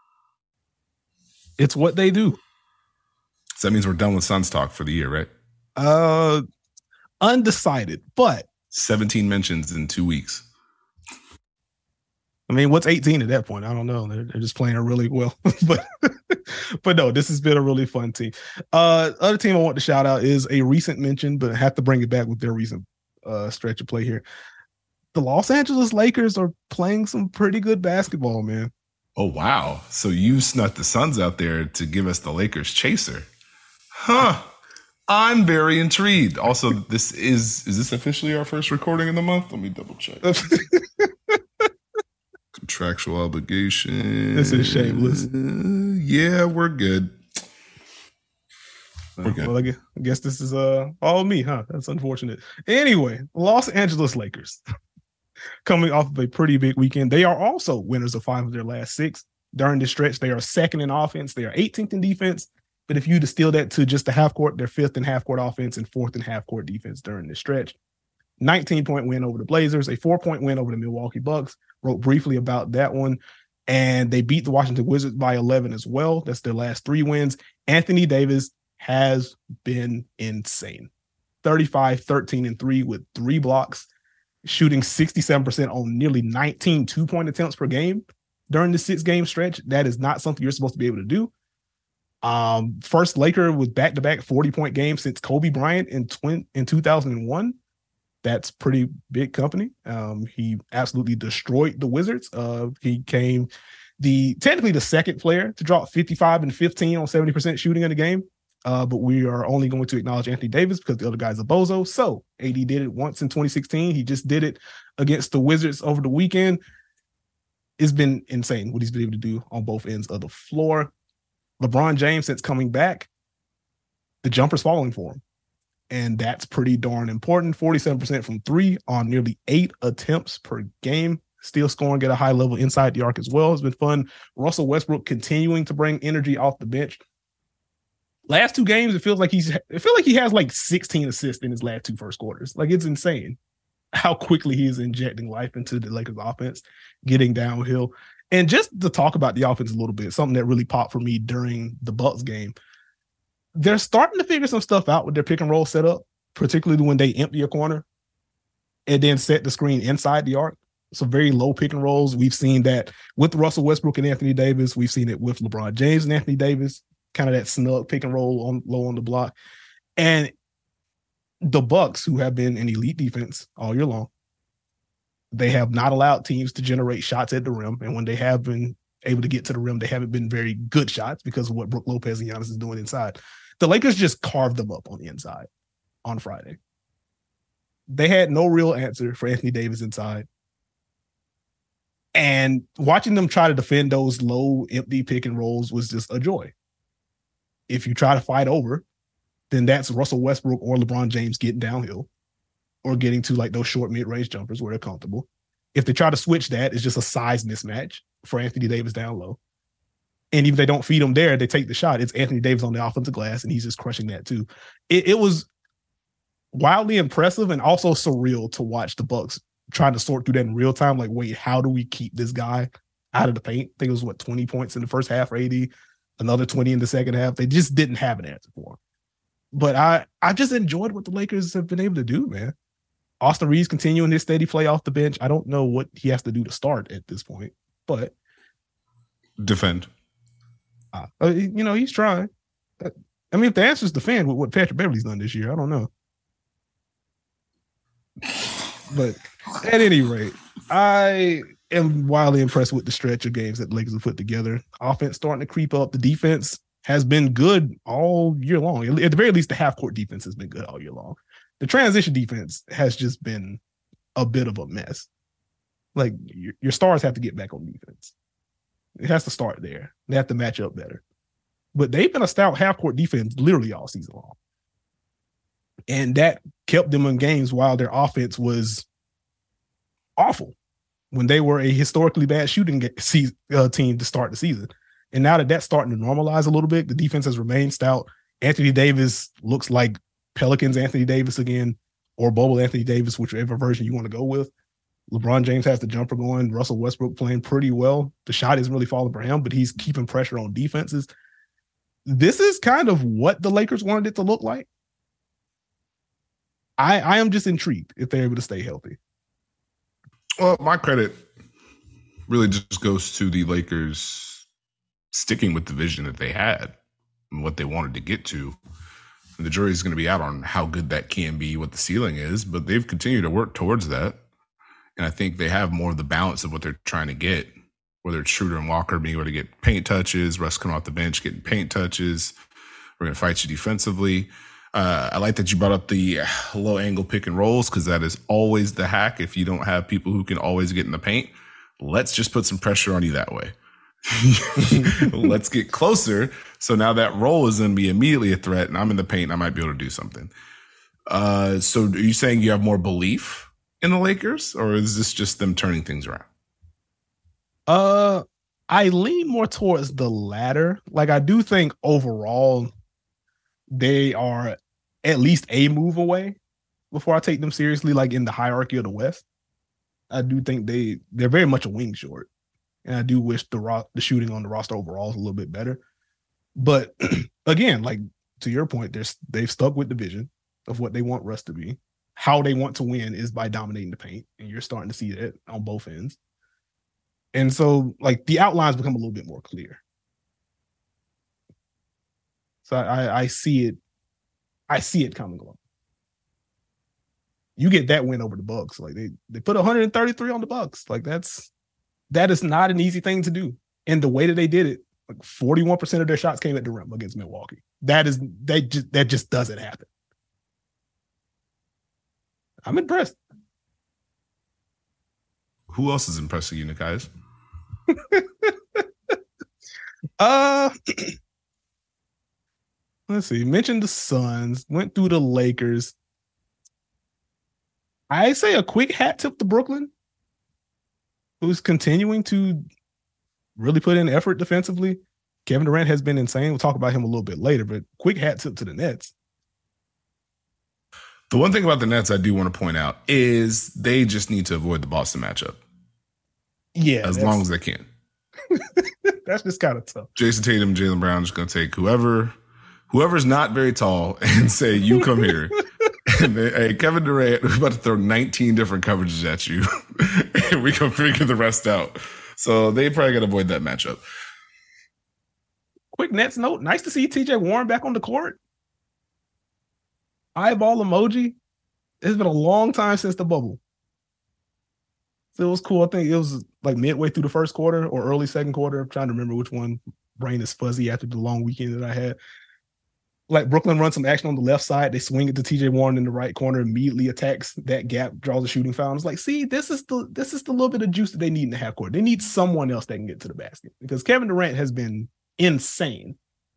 [SPEAKER 1] It's what they do.
[SPEAKER 2] So that means we're done with Suns talk for the year, right?
[SPEAKER 1] Uh, undecided, but
[SPEAKER 2] seventeen mentions in two weeks.
[SPEAKER 1] I mean, what's eighteen at that point? I don't know. They're, they're just playing really well, but but no, this has been a really fun team. Uh, other team I want to shout out is a recent mention, but I have to bring it back with their recent uh, stretch of play here. The Los Angeles Lakers are playing some pretty good basketball, man.
[SPEAKER 2] Oh, wow. So you snuck the Suns out there to give us the Lakers chaser. Huh. I'm very intrigued. Also, this is, is this officially our first recording of the month? Let me double check. Contractual obligation.
[SPEAKER 1] This is shameless.
[SPEAKER 2] Uh, yeah, we're good. We're good.
[SPEAKER 1] Well, I guess, I guess this is uh, all me, huh? That's unfortunate. Anyway, Los Angeles Lakers. Coming off of a pretty big weekend. They are also winners of five of their last six. During this stretch, they are second in offense. They are eighteenth in defense. But if you distill that to just the half court, they're fifth in half court offense and fourth in half court defense during this stretch. nineteen-point win over the Blazers, a four-point win over the Milwaukee Bucks. Wrote briefly about that one. And they beat the Washington Wizards by eleven as well. That's their last three wins. Anthony Davis has been insane. thirty-five, thirteen, and three with three blocks. Shooting sixty-seven percent on nearly nineteen two-point attempts per game during the six-game stretch. That is not something you're supposed to be able to do. Um, first Laker with back-to-back forty-point games since Kobe Bryant in, twin, in two thousand one. That's pretty big company. Um, he absolutely destroyed the Wizards. Uh, he came the technically the second player to drop fifty-five and fifteen on seventy percent shooting in a game. Uh, but we are only going to acknowledge Anthony Davis because the other guy's a bozo. So A D did it once in twenty sixteen. He just did it against the Wizards over the weekend. It's been insane what he's been able to do on both ends of the floor. LeBron James, since coming back, the jumper's falling for him. And that's pretty darn important. forty-seven percent from three on nearly eight attempts per game. Still scoring at a high level inside the arc as well. It's been fun. Russell Westbrook continuing to bring energy off the bench. Last two games, it feels like he's. It feels like he has like sixteen assists in his last two first quarters. Like it's insane how quickly he is injecting life into the Lakers offense, getting downhill. And just to talk about the offense a little bit, something that really popped for me during the Bucks game. They're starting to figure some stuff out with their pick and roll setup, particularly when they empty a corner and then set the screen inside the arc. So very low pick and rolls. We've seen that with Russell Westbrook and Anthony Davis. We've seen it with LeBron James and Anthony Davis. Kind of that snug pick and roll on low on the block. And the Bucks, who have been an elite defense all year long, they have not allowed teams to generate shots at the rim. And when they have been able to get to the rim, they haven't been very good shots because of what Brook Lopez and Giannis is doing inside. The Lakers just carved them up on the inside on Friday. they had no real answer for Anthony Davis inside. And watching them try to defend those low, empty pick and rolls was just a joy. If you try to fight over, then that's Russell Westbrook or LeBron James getting downhill or getting to like those short mid-range jumpers where they're comfortable. If they try to switch that, it's just a size mismatch for Anthony Davis down low. And even if they don't feed him there, they take the shot. It's Anthony Davis on the offensive glass, and he's just crushing that too. It, it was wildly impressive and also surreal to watch the Bucks trying to sort through that in real time. Like, wait, how do we keep this guy out of the paint? I think it was, what, twenty points in the first half for A D, another twenty in the second half. They just didn't have an answer for him. But I, I just enjoyed what the Lakers have been able to do, man. Austin Reeves continuing his steady play off the bench. I don't know what he has to do to start at this point, but
[SPEAKER 2] defend.
[SPEAKER 1] Uh, you know, he's trying. I mean, if the answer is defend with what Patrick Beverly's done this year, I don't know. But at any rate, I am wildly impressed with the stretch of games that the Lakers have put together. Offense starting to creep up. The defense has been good all year long. At the very least, the half-court defense has been good all year long. The transition defense has just been a bit of a mess. Like, your, your stars have to get back on defense. It has to start there. They have to match up better. But they've been a stout half-court defense literally all season long. And that kept them in games while their offense was awful when they were a historically bad shooting uh, team to start the season. And now that that's starting to normalize a little bit, the defense has remained stout. Anthony Davis looks like Pelicans Anthony Davis again, or Bubble Anthony Davis, whichever version you want to go with. LeBron James has the jumper going. Russell Westbrook playing pretty well. The shot isn't really falling for him, but he's keeping pressure on defenses. This is kind of what the Lakers wanted it to look like. I, I am just intrigued if they're able to stay healthy.
[SPEAKER 2] Well, my credit really just goes to the Lakers sticking with the vision that they had and what they wanted to get to. And the jury's going to be out on how good that can be, what the ceiling is, but they've continued to work towards that. And I think they have more of the balance of what they're trying to get, whether it's Schroeder and Walker being able to get paint touches, Russ coming off the bench, getting paint touches. We're going to fight you defensively. Uh, I like that you brought up the low angle pick and rolls, because that is always the hack. If you don't have people who can always get in the paint, let's just put some pressure on you that way. Let's get closer. So now that roll is going to be immediately a threat, and I'm in the paint, and I might be able to do something. Uh, so are you saying you have more belief in the Lakers, or is this just them turning things around?
[SPEAKER 1] Uh, I lean more towards the latter. Like, I do think overall they are at least a move away before I take them seriously, like in the hierarchy of the West. I do think they, they're very much a wing short. And I do wish the ro- the shooting on the roster overall is a little bit better. But again, like to your point, they're, they've stuck with the vision of what they want Russ to be. How they want to win is by dominating the paint. And you're starting to see that on both ends. And so, like, the outlines become a little bit more clear. So I, I see it. I see it coming along. You get that win over the Bucks. Like, they, they put one hundred thirty-three on the Bucks. Like, that's that is not an easy thing to do. And the way that they did it, like forty-one percent of their shots came at the rim against Milwaukee. That is they just that just doesn't happen. I'm impressed.
[SPEAKER 2] Who else is impressing you, guys?
[SPEAKER 1] uh, let's see. Mentioned the Suns. Went through the Lakers. I say a quick hat tip to Brooklyn, who's continuing to really put in effort defensively. Kevin Durant has been insane. We'll talk about him a little bit later, but quick hat tip to the Nets.
[SPEAKER 2] The one thing about the Nets I do want to point out is they just need to avoid the Boston matchup.
[SPEAKER 1] Yeah.
[SPEAKER 2] As long as they can.
[SPEAKER 1] That's just kind of tough.
[SPEAKER 2] Jason Tatum, Jaylen Brown is going to take whoever, whoever's not very tall and say, you come here. And they, hey, Kevin Durant, we're about to throw nineteen different coverages at you. And we can figure the rest out. So they probably got to avoid that matchup.
[SPEAKER 1] Quick Nets note. Nice to see T J Warren back on the court. Eyeball emoji. It's been a long time since the bubble. So it was cool. I think it was like midway through the first quarter or early second quarter. I'm trying to remember which one. Brain is fuzzy after the long weekend that I had. Like Brooklyn runs some action on the left side. They swing it to T J Warren in the right corner, immediately attacks that gap, draws a shooting foul. It's like, see, this is the this is the little bit of juice that they need in the half court. They need someone else that can get to the basket because Kevin Durant has been insane.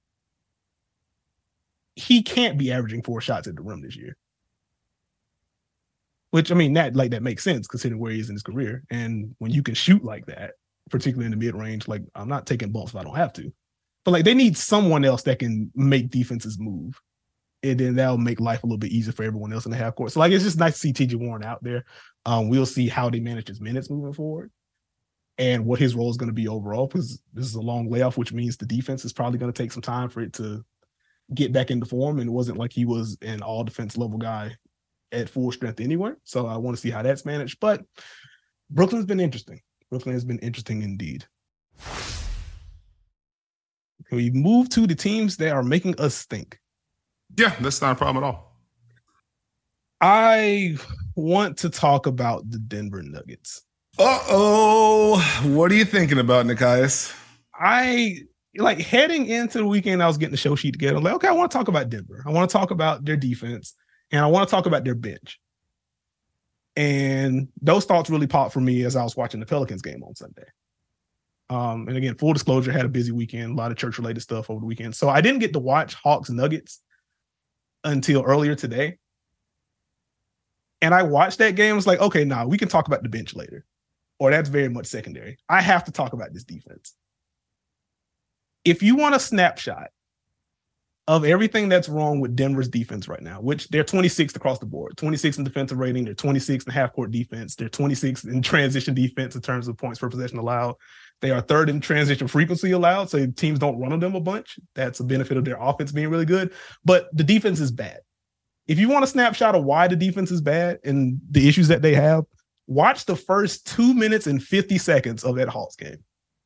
[SPEAKER 1] He can't be averaging four shots at the rim this year. Which, I mean, that like that makes sense considering where he is in his career. And when you can shoot like that, particularly in the mid-range, like I'm not taking bumps if I don't have to. But like they need someone else that can make defenses move. And then that'll make life a little bit easier for everyone else in the half court. So like it's just nice to see T J Warren out there. Um, we'll see how they manage his minutes moving forward and what his role is going to be overall, because this is a long layoff, which means the defense is probably going to take some time for it to get back into form. And it wasn't like he was an all defense level guy at full strength anyway. So I want to see how that's managed. But Brooklyn's been interesting. Brooklyn has been interesting indeed. We move to the teams that are making us think.
[SPEAKER 2] Yeah, that's not a problem at all.
[SPEAKER 1] I want to talk about the Denver Nuggets.
[SPEAKER 2] Uh-oh. What are you thinking about, Nekias?
[SPEAKER 1] I, like, heading into the weekend, I was getting the show sheet together. I'm like, okay, I want to talk about Denver. I want to talk about their defense, and I want to talk about their bench. And those thoughts really popped for me as I was watching the Pelicans game on Sunday. Um, and again, full disclosure, had a busy weekend, a lot of church-related stuff over the weekend. So I didn't get to watch Hawks Nuggets until earlier today. And I watched that game. I was like, okay, nah, we can talk about the bench later. Or that's very much secondary. I have to talk about this defense. If you want a snapshot of everything that's wrong with Denver's defense right now, which they're twenty-sixth across the board, twenty-sixth in defensive rating, they're twenty-sixth in half-court defense, they're twenty-sixth in transition defense in terms of points per possession allowed. They are third in transition frequency allowed, so teams don't run on them a bunch. That's a benefit of their offense being really good. But the defense is bad. If you want a snapshot of why the defense is bad and the issues that they have, watch the first two minutes and fifty seconds of that Hawks game.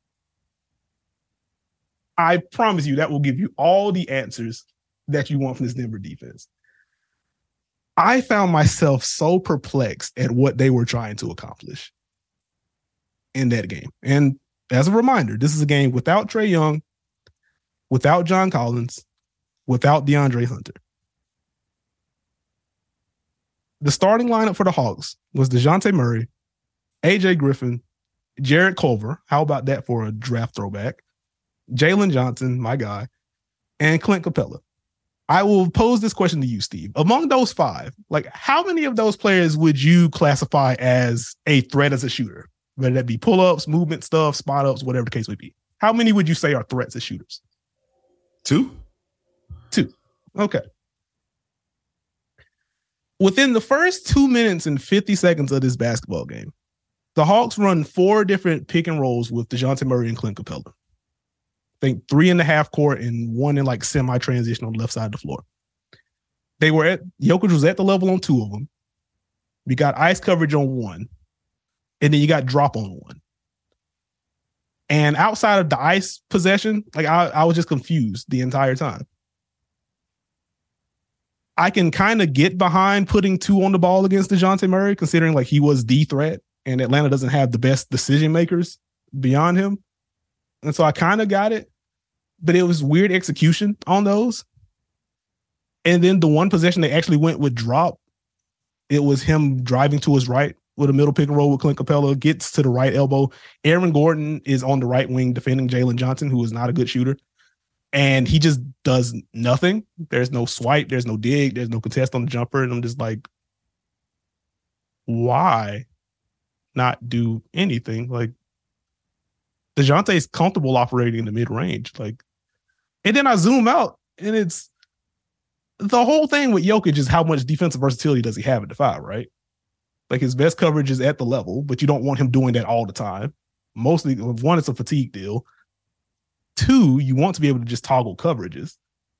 [SPEAKER 1] I promise you that will give you all the answers that you want from this Denver defense. I found myself so perplexed at what they were trying to accomplish in that game. And as a reminder, this is a game without Trae Young, without John Collins, without DeAndre Hunter. The starting lineup for the Hawks was DeJounte Murray, A J Griffin, Jarrett Culver. How about that for a draft throwback? Jalen Johnson, my guy, and Clint Capella. I will pose this question to you, Steve. Among those five, like how many of those players would you classify as a threat as a shooter? Whether that be pull-ups, movement stuff, spot-ups, whatever the case may be. How many would you say are threats as shooters?
[SPEAKER 2] Two.
[SPEAKER 1] Two. Okay. Within the first two minutes and fifty seconds of this basketball game, the Hawks run four different pick and rolls with DeJounte Murray and Clint Capella. I think three in the half court and one in like semi-transition on the left side of the floor. They were at, Jokic was at the level on two of them. We got ice coverage on one. And then you got drop on one. And outside of the ice possession, like I, I was just confused the entire time. I can kind of get behind putting two on the ball against DeJounte Murray, considering like he was the threat and Atlanta doesn't have the best decision makers beyond him. And so I kind of got it, but it was weird execution on those. And then the one possession they actually went with drop, it was him driving to his right with a middle pick and roll with Clint Capella, gets to the right elbow. Aaron Gordon is on the right wing defending Jalen Johnson, who is not a good shooter. And he just does nothing. There's no swipe. There's no dig. There's no contest on the jumper. And I'm just like, why not do anything? Like, DeJounte is comfortable operating in the mid-range. Like, and then I zoom out, and it's the whole thing with Jokic is how much defensive versatility does he have at the five, right? Like, his best coverage is at the level, but you don't want him doing that all the time. Mostly, one, it's a fatigue deal. Two, you want to be able to just toggle coverages.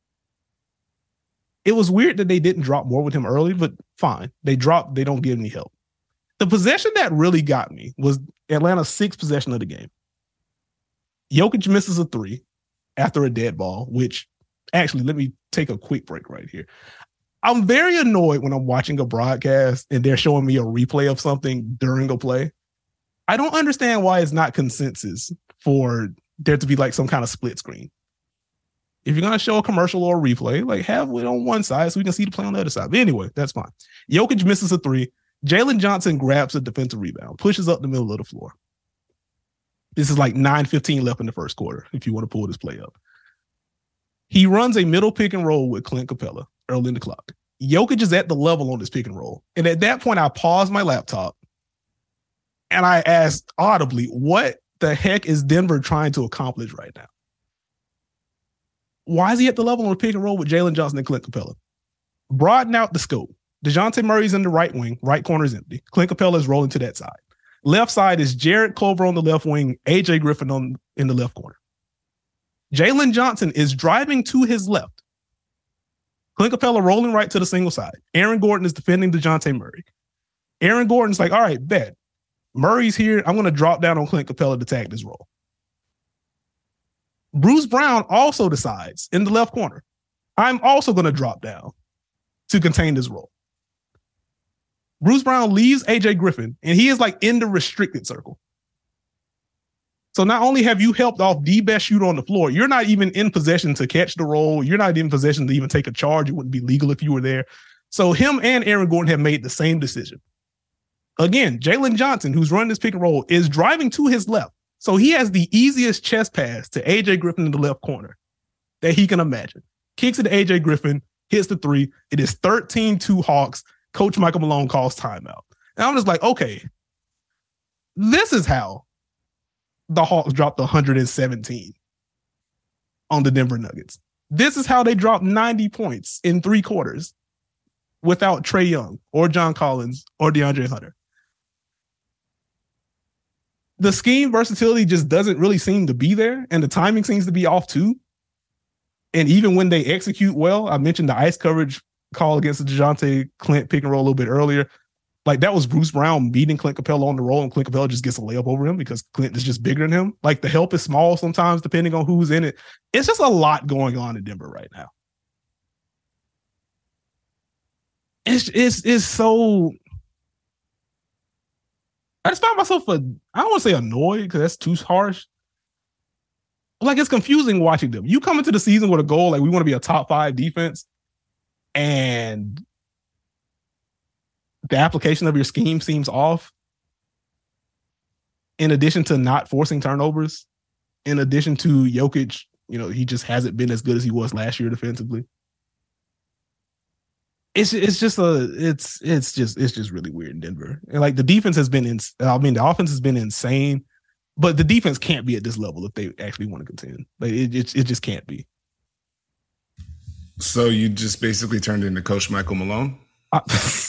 [SPEAKER 1] It was weird that they didn't drop more with him early, but fine. They dropped, they don't give any help. The possession that really got me was Atlanta's sixth possession of the game. Jokic misses a three after a dead ball, which actually, let me take a quick break right here. I'm very annoyed when I'm watching a broadcast and they're showing me a replay of something during a play. I don't understand why it's not consensus for there to be like some kind of split screen. If you're going to show a commercial or a replay, like have it on one side so we can see the play on the other side. But anyway, that's fine. Jokic misses a three. Jalen Johnson grabs a defensive rebound, pushes up the middle of the floor. This is like nine fifteen left in the first quarter, if you want to pull this play up. He runs a middle pick and roll with Clint Capella early in the clock. Jokic is at the level on this pick and roll. And at that point, I paused my laptop and I asked audibly, what the heck is Denver trying to accomplish right now? Why is he at the level on the pick and roll with Jalen Johnson and Clint Capella? Broaden out the scope. DeJounte Murray's in the right wing. Right corner is empty. Clint Capella is rolling to that side. Left side is Jarrett Culver on the left wing, A J Griffin on in the left corner. Jalen Johnson is driving to his left. Clint Capella rolling right to the single side. Aaron Gordon is defending DeJounte Murray. Aaron Gordon's like, all right, bet. Murray's here. I'm going to drop down on Clint Capella to tag this role. Bruce Brown also decides in the left corner, I'm also going to drop down to contain this role. Bruce Brown leaves A J Griffin, and he is like in the restricted circle. So not only have you helped off the best shooter on the floor, you're not even in possession to catch the roll. You're not in possession to even take a charge. It wouldn't be legal if you were there. So him and Aaron Gordon have made the same decision. Again, Jalen Johnson, who's running this pick and roll, is driving to his left. So he has the easiest chest pass to A J Griffin in the left corner that he can imagine. Kicks it to A J Griffin, hits the three. It is thirteen two Hawks. Coach Michael Malone calls timeout. And I'm just like, okay, this is how the Hawks dropped one hundred seventeen on the Denver Nuggets. This is how they dropped ninety points in three quarters without Trae Young or John Collins or DeAndre Hunter. The scheme versatility just doesn't really seem to be there, and the timing seems to be off too. And even when they execute well, I mentioned the ice coverage call against the DeJounte Clint pick and roll a little bit earlier. Like that was Bruce Brown beating Clint Capella on the roll, and Clint Capella just gets a layup over him because Clint is just bigger than him. Like the help is small sometimes, depending on who's in it. It's just a lot going on in Denver right now. It's it's it's so. I just found myself a, I don't want to say annoyed because that's too harsh. Like it's confusing watching them. You come into the season with a goal like we want to be a top five defense, and the application of your scheme seems off. In addition to not forcing turnovers, in addition to Jokic, you know, he just hasn't been as good as he was last year defensively. It's it's just a it's it's just it's just really weird in Denver. And like the defense has been in, I mean the offense has been insane, but the defense can't be at this level if they actually want to contend. Like it it, it just can't be.
[SPEAKER 2] So you just basically turned into Coach Michael Malone? Uh,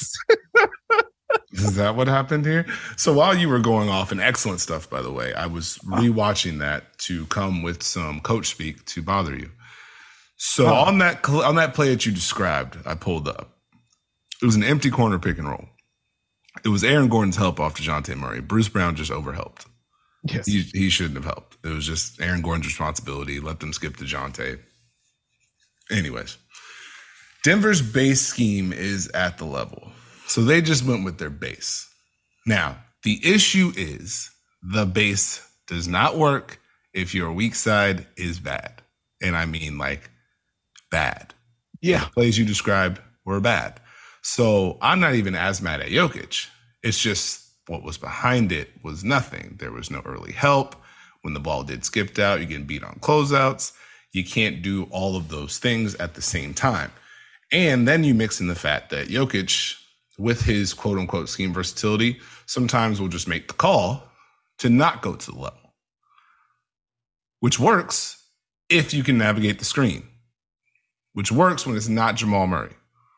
[SPEAKER 2] Is that what happened here? So while you were going off, and excellent stuff, by the way, I was rewatching that to come with some coach speak to bother you. So oh. on that on that play that you described, I pulled up. It was an empty corner pick and roll. It was Aaron Gordon's help off DeJounte Murray. Bruce Brown just overhelped.
[SPEAKER 1] Yes.
[SPEAKER 2] He, he shouldn't have helped. It was just Aaron Gordon's responsibility. Let them skip DeJounte. Anyways, Denver's base scheme is at the level. So they just went with their base. Now, the issue is the base does not work if your weak side is bad. And I mean like bad.
[SPEAKER 1] Yeah.
[SPEAKER 2] The plays you described were bad. So I'm not even as mad at Jokic. It's just what was behind it was nothing. There was no early help. When the ball did skipped out, you're getting beat on closeouts. You can't do all of those things at the same time. And then you mix in the fact that Jokic, with his quote unquote scheme versatility, sometimes will just make the call to not go to the level, which works if you can navigate the screen, which works when it's not Jamal Murray.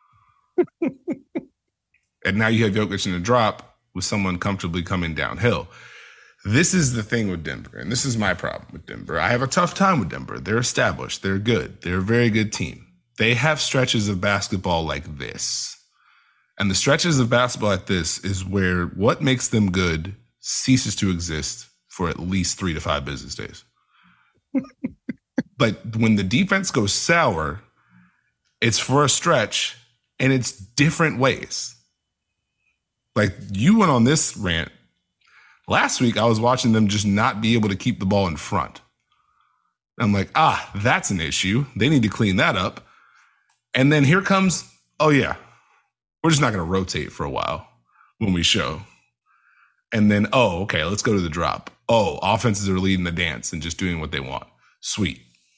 [SPEAKER 2] And now you have Jokic in a drop with someone comfortably coming downhill. This is the thing with Denver, and this is my problem with Denver. I have a tough time with Denver. They're established. They're good. They're a very good team. They have stretches of basketball like this. And the stretches of basketball like this is where what makes them good ceases to exist for at least three to five business days. But when the defense goes sour, it's for a stretch, and it's different ways. Like you went on this rant. Last week, I was watching them just not be able to keep the ball in front. I'm like, ah, that's an issue. They need to clean that up. And then here comes, oh yeah, we're just not going to rotate for a while when we show. And then, oh, okay, let's go to the drop. Oh, offenses are leading the dance and just doing what they want. Sweet.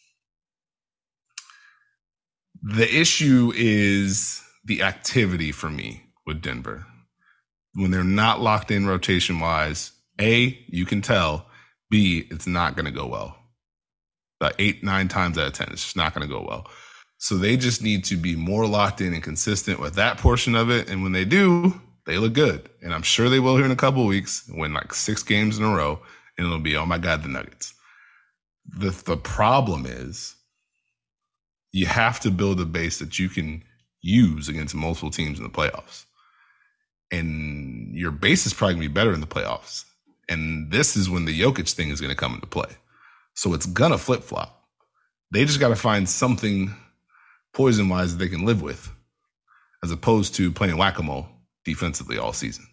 [SPEAKER 2] The issue is the activity for me with Denver. When they're not locked in rotation-wise, A, you can tell. B, it's not going to go well. About eight, nine times out of ten, it's just not going to go well. So they just need to be more locked in and consistent with that portion of it. And when they do, they look good. And I'm sure they will here in a couple of weeks, win like six games in a row, and it'll be, oh my God, the Nuggets. The, the problem is you have to build a base that you can use against multiple teams in the playoffs. And your base is probably going to be better in the playoffs. And this is when the Jokic thing is going to come into play. So it's going to flip-flop. They just got to find something poison-wise that they can live with, as opposed to playing whack-a-mole defensively all season.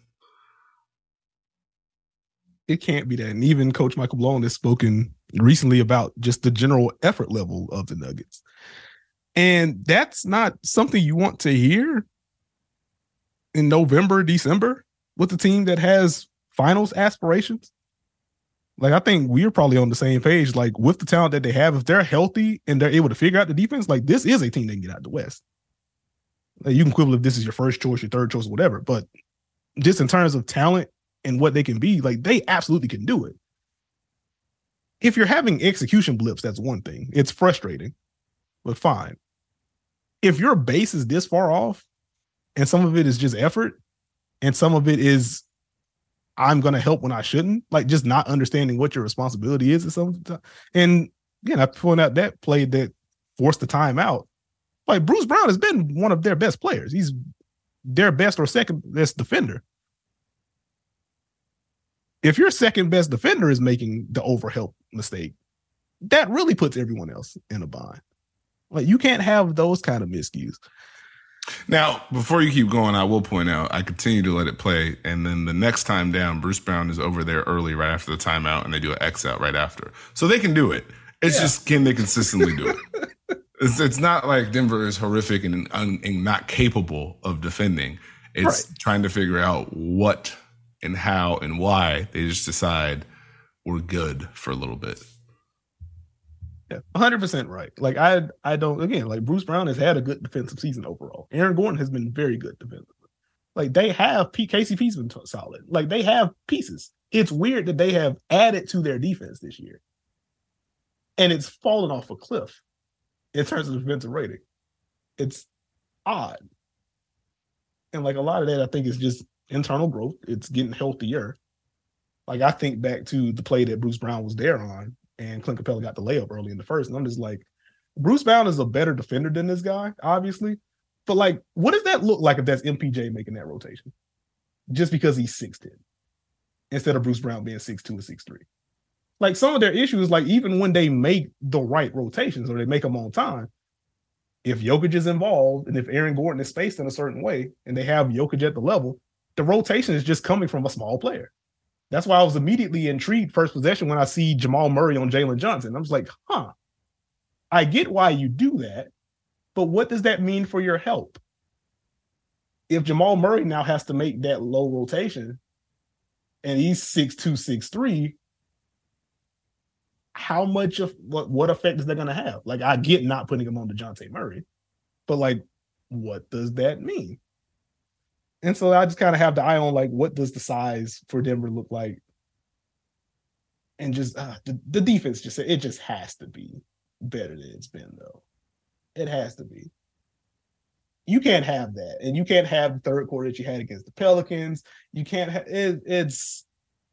[SPEAKER 1] It can't be that. And even Coach Michael Malone has spoken recently about just the general effort level of the Nuggets. And that's not something you want to hear in November, December with a team that has finals aspirations. Like, I think we're probably on the same page. Like, with the talent that they have, if they're healthy and they're able to figure out the defense, like, this is a team that can get out of the West. Like, you can quibble if this is your first choice, your third choice, whatever. But just in terms of talent and what they can be, like, they absolutely can do it. If you're having execution blips, that's one thing. It's frustrating, but fine. If your base is this far off, and some of it is just effort, and some of it is I'm going to help when I shouldn't, like just not understanding what your responsibility is at some time. And again, I point out that play that forced the timeout. Like, Bruce Brown has been one of their best players. He's their best or second best defender. If your second best defender is making the overhelp mistake, that really puts everyone else in a bind. Like, you can't have those kind of miscues.
[SPEAKER 2] Now, before you keep going, I will point out, I continue to let it play, and then the next time down, Bruce Brown is over there early right after the timeout, and they do an X out right after. So they can do it. It's yeah. just, can they consistently do it? it's, it's not like Denver is horrific and, and not capable of defending. It's right. trying to figure out what and how and why they just decide we're good for a little bit.
[SPEAKER 1] Yeah, one hundred percent right. Like, I I don't, again, like, Bruce Brown has had a good defensive season overall. Aaron Gordon has been very good defensively. Like, they have, P- K C P's been t- solid. Like, they have pieces. It's weird that they have added to their defense this year. And it's fallen off a cliff in terms of defensive rating. It's odd. And, like, a lot of that, I think, is just internal growth. It's getting healthier. Like, I think back to the play that Bruce Brown was there on, and Clint Capella got the layup early in the first. And I'm just like, Bruce Brown is a better defender than this guy, obviously. But, like, what does that look like if that's M P J making that rotation? Just because he's six ten instead of Bruce Brown being six two and six three. Like, some of their issues, like, even when they make the right rotations or they make them on time, if Jokic is involved and if Aaron Gordon is spaced in a certain way and they have Jokic at the level, the rotation is just coming from a small player. That's why I was immediately intrigued first possession when I see Jamal Murray on Jalen Johnson. I was like, huh, I get why you do that, but what does that mean for your help? If Jamal Murray now has to make that low rotation and he's six two, six three, how much of what, what effect is that going to have? Like, I get not putting him on DeJounte Murray, but, like, what does that mean? And so I just kind of have the eye on, like, what does the size for Denver look like? And just uh, the, the defense, just it just has to be better than it's been, though. It has to be. You can't have that. And you can't have the third quarter that you had against the Pelicans. You can't have it, it's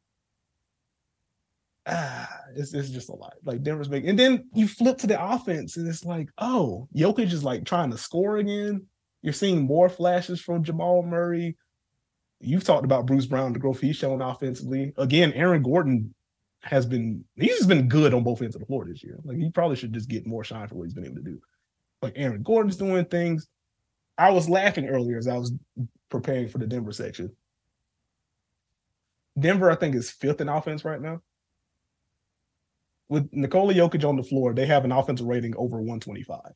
[SPEAKER 1] ah, it's it's just a lot. Like, Denver's making, and then you flip to the offense, and it's like, oh, Jokic is like trying to score again. You're seeing more flashes from Jamal Murray. You've talked about Bruce Brown, the growth he's shown offensively. Again, Aaron Gordon has been, he's just been good on both ends of the floor this year. Like, he probably should just get more shine for what he's been able to do. Like, Aaron Gordon's doing things. I was laughing earlier as I was preparing for the Denver section. Denver, I think, is fifth in offense right now. with Nikola Jokic on the floor, they have an offensive rating over one twenty-five.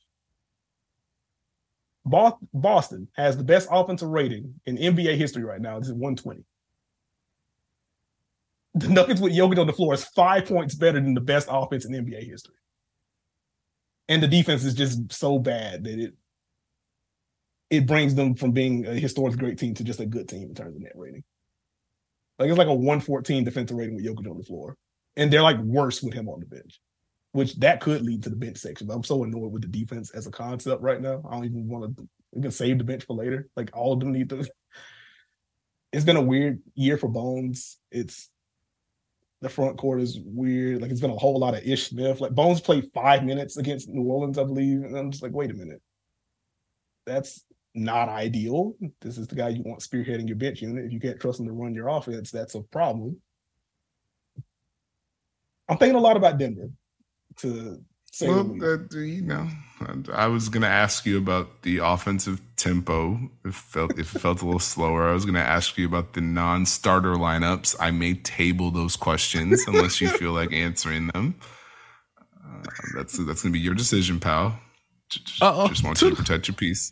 [SPEAKER 1] Boston has the best offensive rating in N B A history right now. This is one twenty. The Nuggets with Jokic on the floor is five points better than the best offense in N B A history. And the defense is just so bad that it it brings them from being a historically great team to just a good team in terms of net rating. Like it's like a one fourteen defensive rating with Jokic on the floor. And they're like worse with him on the bench, which that could lead to the bench section. But I'm so annoyed with the defense as a concept right now. I don't even want to, we can save the bench for later. Like all of them need to. It's been a weird year for Bones. It's, the front court is weird. Like it's been a whole lot of Ish Smith. Like Bones played five minutes against New Orleans, I believe. And I'm just like, wait a minute. That's not ideal. This is the guy you want spearheading your bench unit. If you can't trust him to run your offense, that's a problem. I'm thinking a lot about Denver. To say
[SPEAKER 2] well, uh, you know, I was going to ask you about the offensive tempo. If it felt if it felt a little slower, I was going to ask you about the non-starter lineups. I may table those questions unless you feel like answering them. Uh, that's that's going to be your decision, pal. Just, just want you to protect your peace.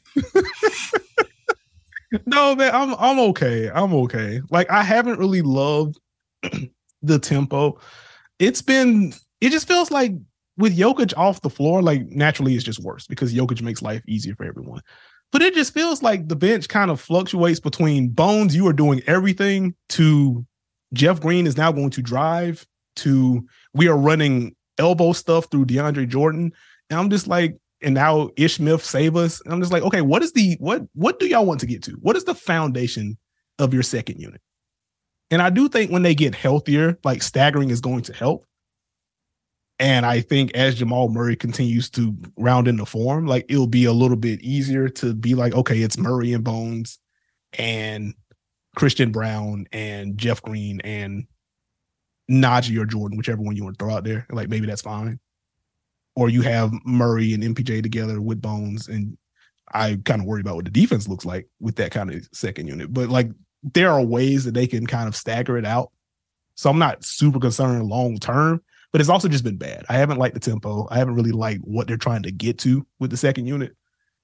[SPEAKER 1] No, man, I'm I'm okay. I'm okay. Like I haven't really loved the tempo. It's been, it just feels like with Jokic off the floor, like naturally it's just worse because Jokic makes life easier for everyone. But it just feels like the bench kind of fluctuates between Bones, you are doing everything, to Jeff Green is now going to drive, to we are running elbow stuff through DeAndre Jordan. And I'm just like, and now Ish Smith save us. And I'm just like, okay, what is the, what, what do y'all want to get to? What is the foundation of your second unit? And I do think when they get healthier, like staggering is going to help. And I think as Jamal Murray continues to round into form, like it'll be a little bit easier to be like, okay, it's Murray and Bones and Christian Brown and Jeff Green and Najee or Jordan, whichever one you want to throw out there. Like maybe that's fine. Or you have Murray and M P J together with Bones. And I kind of worry about what the defense looks like with that kind of second unit. But like, there are ways that they can kind of stagger it out. So I'm not super concerned long term, but it's also just been bad. I haven't liked the tempo. I haven't really liked what they're trying to get to with the second unit.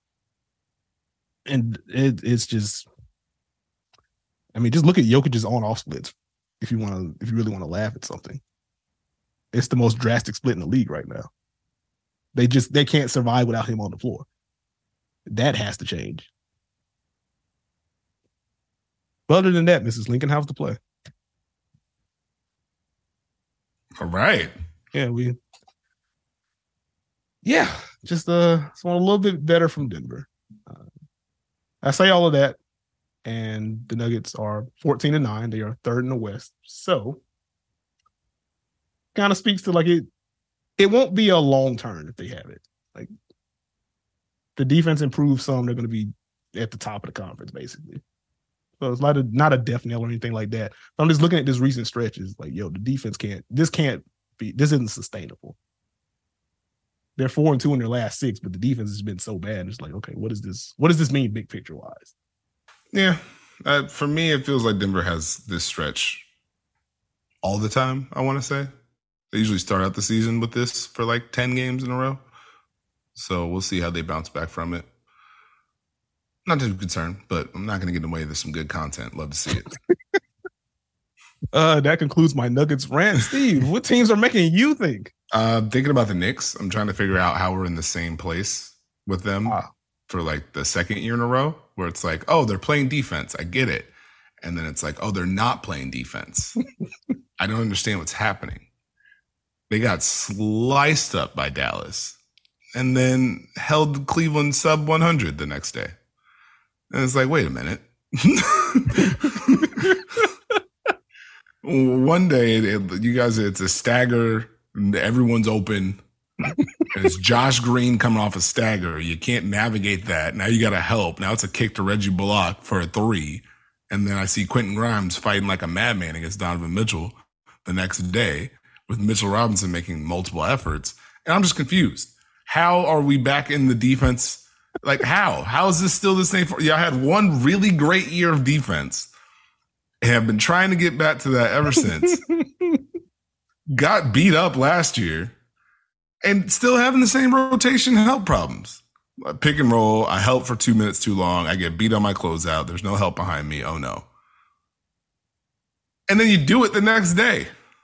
[SPEAKER 1] And it, it's just, I mean, just look at Jokic's on-off splits if you want to, if you really want to laugh at something. It's the most drastic split in the league right now. They just, they can't survive without him on the floor. That has to change. But other than that, Missus Lincoln, how's the play?
[SPEAKER 2] All right.
[SPEAKER 1] Yeah, we. Yeah, just uh, just want a little bit better from Denver. Uh, I say all of that, and the Nuggets are fourteen and nine. They are third in the West. So, kind of speaks to like it. It won't be a long turn if they have it. Like the defense improves some, they're going to be at the top of the conference, basically. So it's not a not a death knell or anything like that. But I'm just looking at this recent stretches, like, yo, the defense can't, this can't be, this isn't sustainable. They're four and two in their last six, but the defense has been so bad. It's like, okay, what is this? What does this mean big picture wise?
[SPEAKER 2] Yeah. Uh, for me, it feels like Denver has this stretch all the time, I want to say. They usually start out the season with this for like ten games in a row. So we'll see how they bounce back from it. Not too concerned, but I'm not going to get in the way of some good content. Love to see it.
[SPEAKER 1] uh, that concludes my Nuggets rant. Steve, what teams are making you think?
[SPEAKER 2] Uh, thinking about the Knicks, I'm trying to figure out how we're in the same place with them
[SPEAKER 1] ah.
[SPEAKER 2] for like the second year in a row, where it's like, oh, they're playing defense. I get it. And then it's like, oh, they're not playing defense. I don't understand what's happening. They got sliced up by Dallas and then held Cleveland sub one hundred the next day. And it's like, wait a minute. One day, it, you guys, it's a stagger. Everyone's open. It's Josh Green coming off a stagger. You can't navigate that. Now you got to help. Now it's a kick to Reggie Bullock for a three. And then I see Quentin Grimes fighting like a madman against Donovan Mitchell the next day with Mitchell Robinson making multiple efforts. And I'm just confused. How are we back in the defense? Like, how? How is this still the same? For, y'all had one really great year of defense and have been trying to get back to that ever since. got beat up last year and still having the same rotation help problems. Pick and roll, I help for two minutes too long. I get beat on my closeout. There's no help behind me. Oh, no. And then you do it the next day.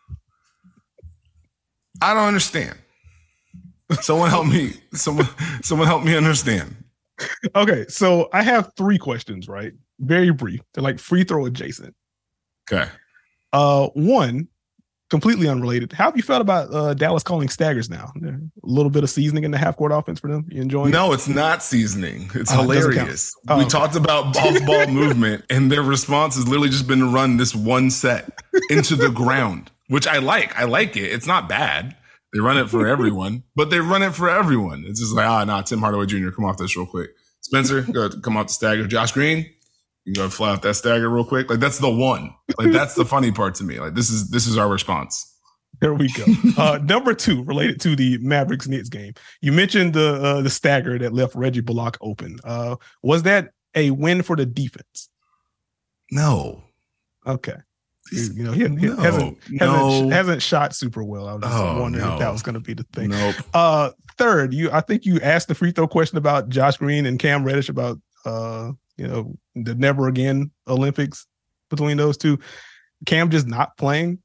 [SPEAKER 2] I don't understand. Someone help me. Someone, someone help me understand.
[SPEAKER 1] Okay, so I have three questions, right? Very brief. They're like free throw adjacent.
[SPEAKER 2] Okay.
[SPEAKER 1] Uh, one, completely unrelated. How have you felt about uh, Dallas calling staggers now? A little bit of seasoning in the half court offense for them. You enjoying
[SPEAKER 2] No,
[SPEAKER 1] it?
[SPEAKER 2] It's not seasoning. It's
[SPEAKER 1] oh,
[SPEAKER 2] hilarious.
[SPEAKER 1] It oh,
[SPEAKER 2] we
[SPEAKER 1] okay.
[SPEAKER 2] talked about off-ball movement, and their response has literally just been to run this one set into the ground, which I like. I like it. It's not bad. They run it for everyone, but they run it for everyone. It's just like, ah, nah, Tim Hardaway Junior, come off this real quick. Spencer, go come off the stagger. Josh Green, you can go fly off that stagger real quick. Like, that's the one. Like, that's the funny part to me. Like, this is this is our response.
[SPEAKER 1] There we go. Uh, number two, related to the Mavericks Knicks game. You mentioned the uh, the stagger that left Reggie Bullock open. Uh, was that a win for the defense?
[SPEAKER 2] No.
[SPEAKER 1] Okay. You, you know, he, he
[SPEAKER 2] no,
[SPEAKER 1] hasn't,
[SPEAKER 2] no.
[SPEAKER 1] hasn't hasn't shot super well. I was just
[SPEAKER 2] oh,
[SPEAKER 1] wondering
[SPEAKER 2] no.
[SPEAKER 1] if that was going to be the thing.
[SPEAKER 2] Nope.
[SPEAKER 1] Uh, third, you I think you asked the free throw question about Josh Green and Cam Reddish about uh, you know, the never again Olympics between those two. Cam just not playing.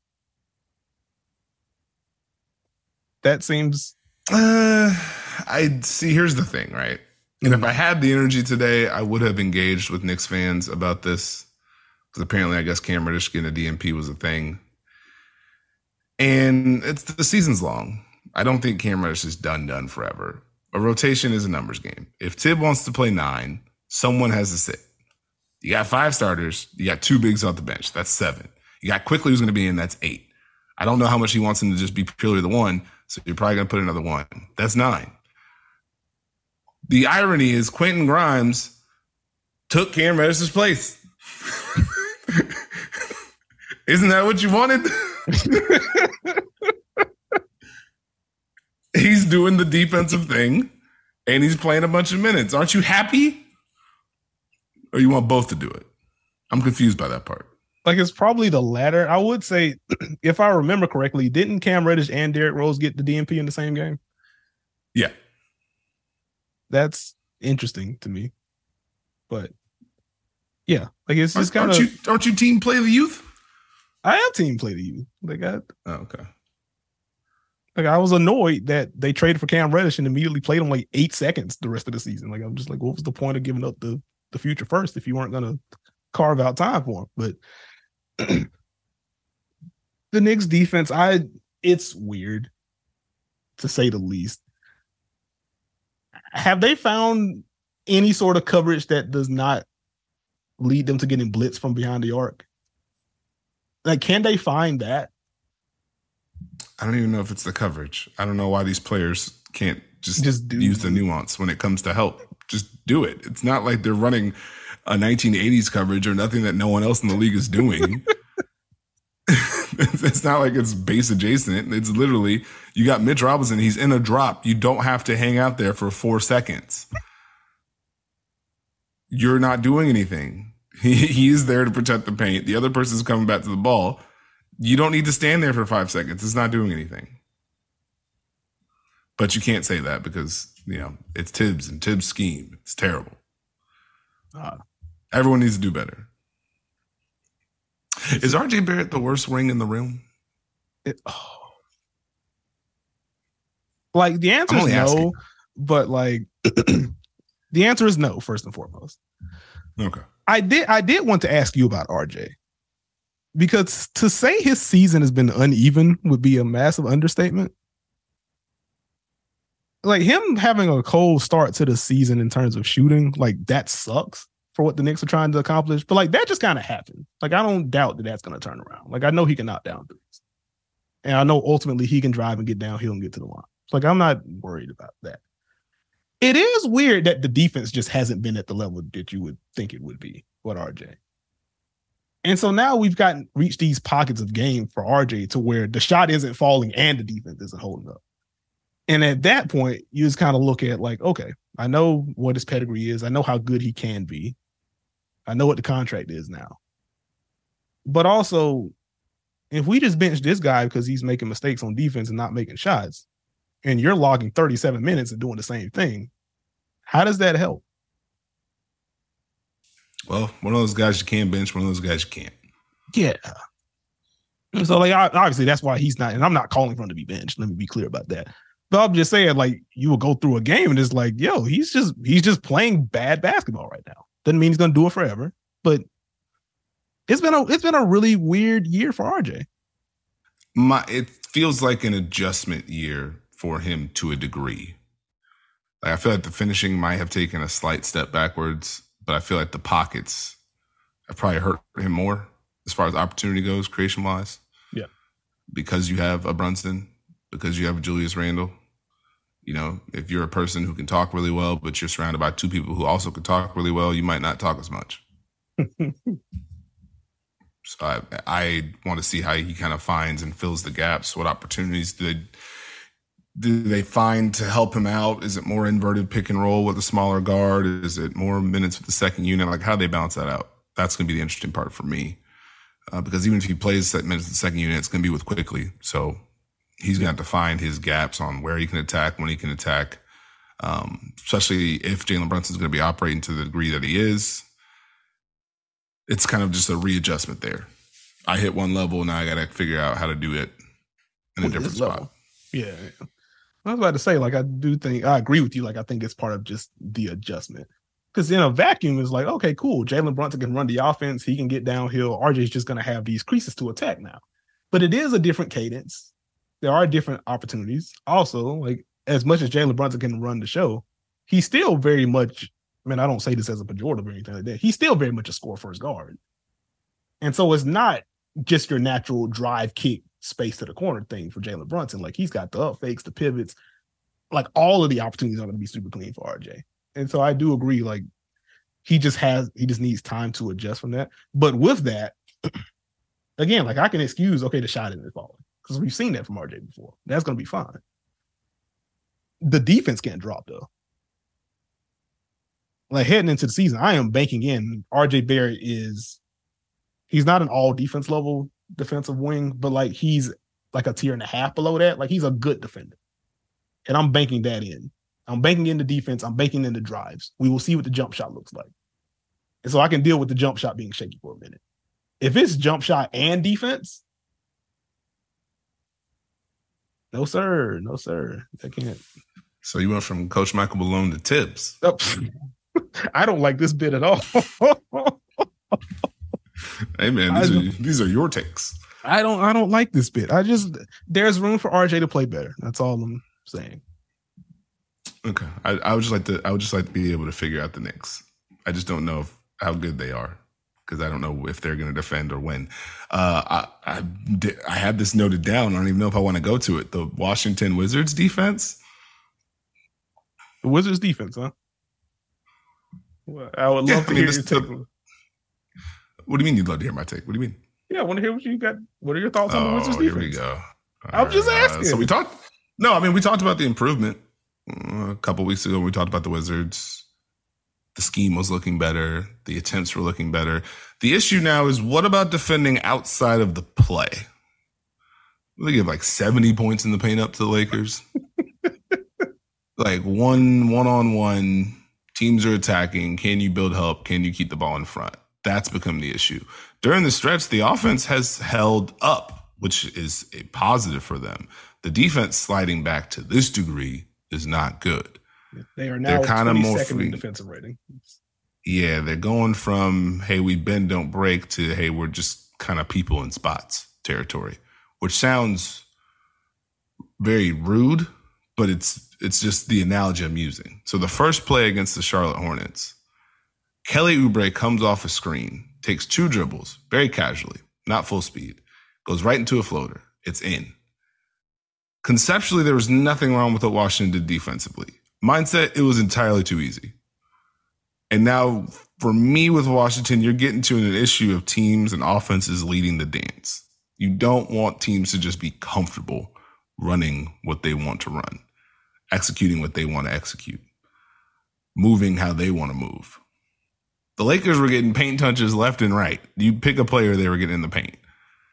[SPEAKER 1] That seems.
[SPEAKER 2] Uh, I see. Here's the thing, right? And
[SPEAKER 1] mm-hmm.
[SPEAKER 2] if I had the energy today, I would have engaged with Knicks fans about this. Because apparently, I guess Cam Reddish getting a D N P was a thing. And it's the season's long. I don't think Cam Reddish is done, done forever. A rotation is a numbers game. If Tibb wants to play nine, someone has to sit. You got five starters. You got two bigs off the bench. That's seven. You got Quickly who's going to be in. That's eight. I don't know how much he wants him to just be purely the one, so you're probably going to put another one. That's nine. The irony is Quentin Grimes took Cam Reddish's place. Isn't that what you wanted? He's doing the defensive thing, and he's playing a bunch of minutes. Aren't you happy? Or you want both to do it? I'm confused by that part.
[SPEAKER 1] Like, it's probably the latter. I would say, if I remember correctly, didn't Cam Reddish and Derrick Rose get the D N P in the same game?
[SPEAKER 2] Yeah.
[SPEAKER 1] That's interesting to me. But, yeah. Like, it's just kind
[SPEAKER 2] of...
[SPEAKER 1] of...
[SPEAKER 2] You, aren't you team play the youth?
[SPEAKER 1] I have team play the youth. Like, I,
[SPEAKER 2] oh, okay.
[SPEAKER 1] Like, I was annoyed that they traded for Cam Reddish and immediately played him like eight seconds the rest of the season. Like, I'm just like, what was the point of giving up the, the future first if you weren't going to carve out time for him? But the Knicks defense, I it's weird to say the least. Have they found any sort of coverage that does not lead them to getting blitzed from behind the arc? Like, can they find that?
[SPEAKER 2] I don't even know if it's the coverage. I don't know why these players can't just,
[SPEAKER 1] just do,
[SPEAKER 2] use the nuance when it comes to help. Just do it. It's not like they're running a nineteen eighties coverage or nothing that no one else in the league is doing. It's not like it's base adjacent. It's literally, you got Mitch Robinson. He's in a drop. You don't have to hang out there for four seconds. You're not doing anything. He, he is there to protect the paint. The other person's coming back to the ball. You don't need to stand there for five seconds. It's not doing anything. But you can't say that because, you know, it's Tibbs and Tibbs' scheme. It's terrible. Uh, Everyone needs to do better. Is R J Barrett the worst wing in the room?
[SPEAKER 1] It, oh. Like, the answer is no, asking. But like the answer is no, first and foremost.
[SPEAKER 2] Okay.
[SPEAKER 1] I did I did want to ask you about R J. Because to say his season has been uneven would be a massive understatement. Like, him having a cold start to the season in terms of shooting, like, that sucks for what the Knicks are trying to accomplish. But, like, that just kind of happened. Like, I don't doubt that that's going to turn around. Like, I know he can knock down threes. And I know ultimately he can drive and get downhill and get to the line. Like, I'm not worried about that. It is weird that the defense just hasn't been at the level that you would think it would be with R J. And so now we've gotten reached these pockets of game for R J to where the shot isn't falling and the defense isn't holding up. And at that point, you just kind of look at like, okay, I know what his pedigree is. I know how good he can be. I know what the contract is now. But also, If we just bench this guy because he's making mistakes on defense and not making shots, and you're logging thirty-seven minutes and doing the same thing, how does that help?
[SPEAKER 2] Well, one of those guys you can bench, one of those guys you can't.
[SPEAKER 1] Yeah. So, like, obviously, that's why he's not, and I'm not calling for him to be benched. Let me be clear about that. But I'm just saying, like, you will go through a game and it's like, yo, he's just he's just playing bad basketball right now. Doesn't mean he's going to do it forever, but it's been a it's been a really weird year for R J.
[SPEAKER 2] My it feels like an adjustment year for him to a degree. Like, I feel like the finishing might have taken a slight step backwards, but I feel like the pockets have probably hurt him more as far as opportunity goes, creation wise.
[SPEAKER 1] Yeah,
[SPEAKER 2] because you have a Brunson, because you have a Julius Randle. You know, if you're a person who can talk really well, but you're surrounded by two people who also can talk really well, you might not talk as much. So I, I want to see how he kind of finds and fills the gaps. What opportunities do they, do they find to help him out? Is it more inverted pick and roll with a smaller guard? Is it more minutes with the second unit? Like, how do they balance that out? That's going to be the interesting part for me. Uh, because even if he plays set minutes with the second unit, it's going to be with Quickly. So he's going to have to find his gaps on where he can attack, when he can attack, um, especially if Jalen Brunson's going to be operating to the degree that he is. It's kind of just a readjustment there. I hit one level, now I got to figure out how to do it in a
[SPEAKER 1] With
[SPEAKER 2] different
[SPEAKER 1] this
[SPEAKER 2] spot.
[SPEAKER 1] level. Yeah. I was about to say, like, I do think, I agree with you. Like, I think it's part of just the adjustment. Because in a vacuum, it's like, okay, cool. Jalen Brunson can run the offense. He can get downhill. R J's just going to have these creases to attack now. But it is a different cadence. There are different opportunities. Also, like, as much as Jalen Brunson can run the show, he's still very much, I mean, I don't say this as a pejorative or anything like that. He's still very much a score first guard. And so it's not just your natural drive, kick, space to the corner thing for Jalen Brunson. Like, he's got the up fakes, the pivots. Like, all of the opportunities are going to be super clean for R J. And so I do agree, like, he just has, he just needs time to adjust from that. But with that, again, like, I can excuse, okay, the shot isn't falling, because we've seen that from R J before. That's going to be fine. The defense can't drop, though. Like, heading into the season, I am banking in R J Barrett is, he's not an all defense level defensive wing, but, like, he's like a tier and a half below that. Like, he's a good defender. And I'm banking that in. I'm banking in the defense. I'm banking in the drives. We will see what the jump shot looks like. And so I can deal with the jump shot being shaky for a minute. If it's jump shot and defense, no, sir. No, sir. I can't.
[SPEAKER 2] So you went from Coach Michael Malone to Tibbs.
[SPEAKER 1] Oh, I don't like this bit at all.
[SPEAKER 2] Hey, man, these are, these are your takes.
[SPEAKER 1] I don't I don't like this bit. I just, there's room for R J to play better. That's all I'm saying.
[SPEAKER 2] Okay, I, I would just like to. I would just like to be able to figure out the Knicks. I just don't know if, how good they are, because I don't know if they're going to defend or win. Uh, I I, did, I had this noted down. I don't even know if I want to go to it. The Washington Wizards defense.
[SPEAKER 1] The Wizards defense, huh? Well, I would love
[SPEAKER 2] Yeah,
[SPEAKER 1] to
[SPEAKER 2] I mean,
[SPEAKER 1] hear your take.
[SPEAKER 2] the, what do you mean you'd love to hear my take? What do you mean?
[SPEAKER 1] Yeah, I want to hear what you got. What are your thoughts on
[SPEAKER 2] oh,
[SPEAKER 1] the Wizards
[SPEAKER 2] here
[SPEAKER 1] defense?
[SPEAKER 2] we go.
[SPEAKER 1] I'm
[SPEAKER 2] All
[SPEAKER 1] just
[SPEAKER 2] right,
[SPEAKER 1] asking.
[SPEAKER 2] Uh, so we talked. No, I mean we talked about the improvement uh, a couple weeks ago. We talked about the Wizards. The scheme was looking better. The attempts were looking better. The issue now is, what about defending outside of the play? They give like seventy points in the paint up to the Lakers. Like one one on one, teams are attacking. Can you build help? Can you keep the ball in front? That's become the issue. During the stretch, the offense has held up, which is a positive for them. The defense sliding back to this degree is not good.
[SPEAKER 1] They are now
[SPEAKER 2] kind of more
[SPEAKER 1] twenty-second
[SPEAKER 2] free.
[SPEAKER 1] in defensive rating.
[SPEAKER 2] Yeah, they're going from, hey, we bend, don't break, to, hey, we're just kind of people in spots territory, which sounds very rude, but it's it's just the analogy I'm using. So the first play against the Charlotte Hornets, Kelly Oubre comes off a screen, takes two dribbles, very casually, not full speed, goes right into a floater. It's in. Conceptually, there was nothing wrong with what Washington did defensively. Mindset, it was entirely too easy. And now, for me with Washington, you're getting to an issue of teams and offenses leading the dance. You don't want teams to just be comfortable running what they want to run, executing what they want to execute, moving how they want to move. The Lakers were getting paint touches left and right. You pick a player, they were getting in the paint.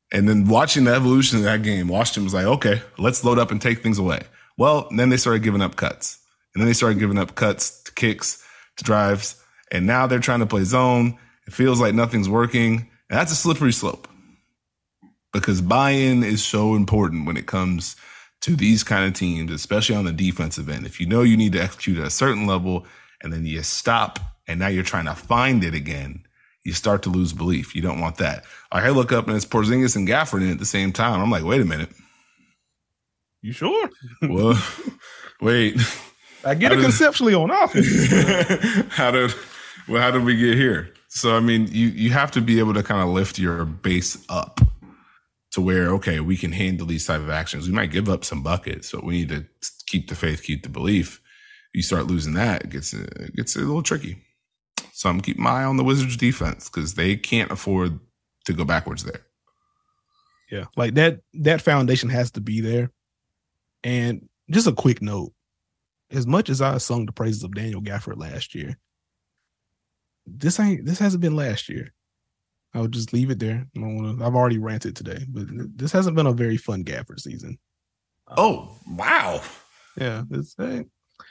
[SPEAKER 2] And then watching the evolution of that game, Washington was like, okay, let's load up and take things away. Well, then they started giving up cuts. And then they started giving up cuts to kicks, to drives. And now they're trying to play zone. It feels like nothing's working. And that's a slippery slope. Because buy-in is so important when it comes to these kind of teams, especially on the defensive end. If you know you need to execute at a certain level and then you stop and now you're trying to find it again, you start to lose belief. You don't want that. Like, I look up and it's Porzingis and Gafford in at the same time. I'm like, wait a minute.
[SPEAKER 1] You sure?
[SPEAKER 2] Well, wait.
[SPEAKER 1] I get how it did, conceptually on offense.
[SPEAKER 2] how did well, how did we get here? So, I mean, you, you have to be able to kind of lift your base up to where, okay, we can handle these type of actions. We might give up some buckets, but we need to keep the faith, keep the belief. You start losing that, it gets, it gets a little tricky. So I'm keeping my eye on the Wizards defense because they can't afford to go backwards there.
[SPEAKER 1] Yeah, like that that foundation has to be there. And just a quick note, as much as I sung the praises of Daniel Gafford last year, this ain't this hasn't been last year. I would just leave it there. I don't wanna, I've already ranted today, but this hasn't been a very fun Gafford season.
[SPEAKER 2] Oh, wow.
[SPEAKER 1] Yeah, it's hey,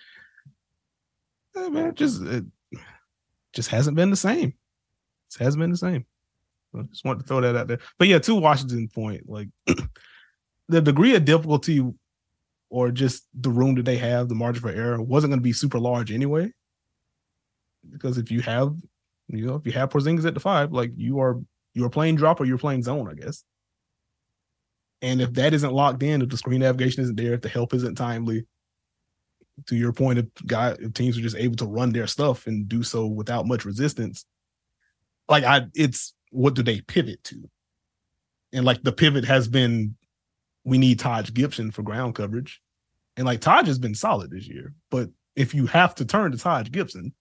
[SPEAKER 1] hey man, just it just hasn't been the same. It hasn't been the same. I just wanted to throw that out there. But yeah, to Washington's point, like the degree of difficulty or just the room that they have, the margin for error, wasn't going to be super large anyway. Because if you have, you know, if you have Porzingis at the five, like you are, you are playing drop or you're playing zone, I guess. And if that isn't locked in, if the screen navigation isn't there, if the help isn't timely, to your point, if guy, if teams are just able to run their stuff and do so without much resistance, like I, it's what do they pivot to? And like the pivot has been, we need Taj Gibson for ground coverage. And like Taj has been solid this year, but if you have to turn to Taj Gibson,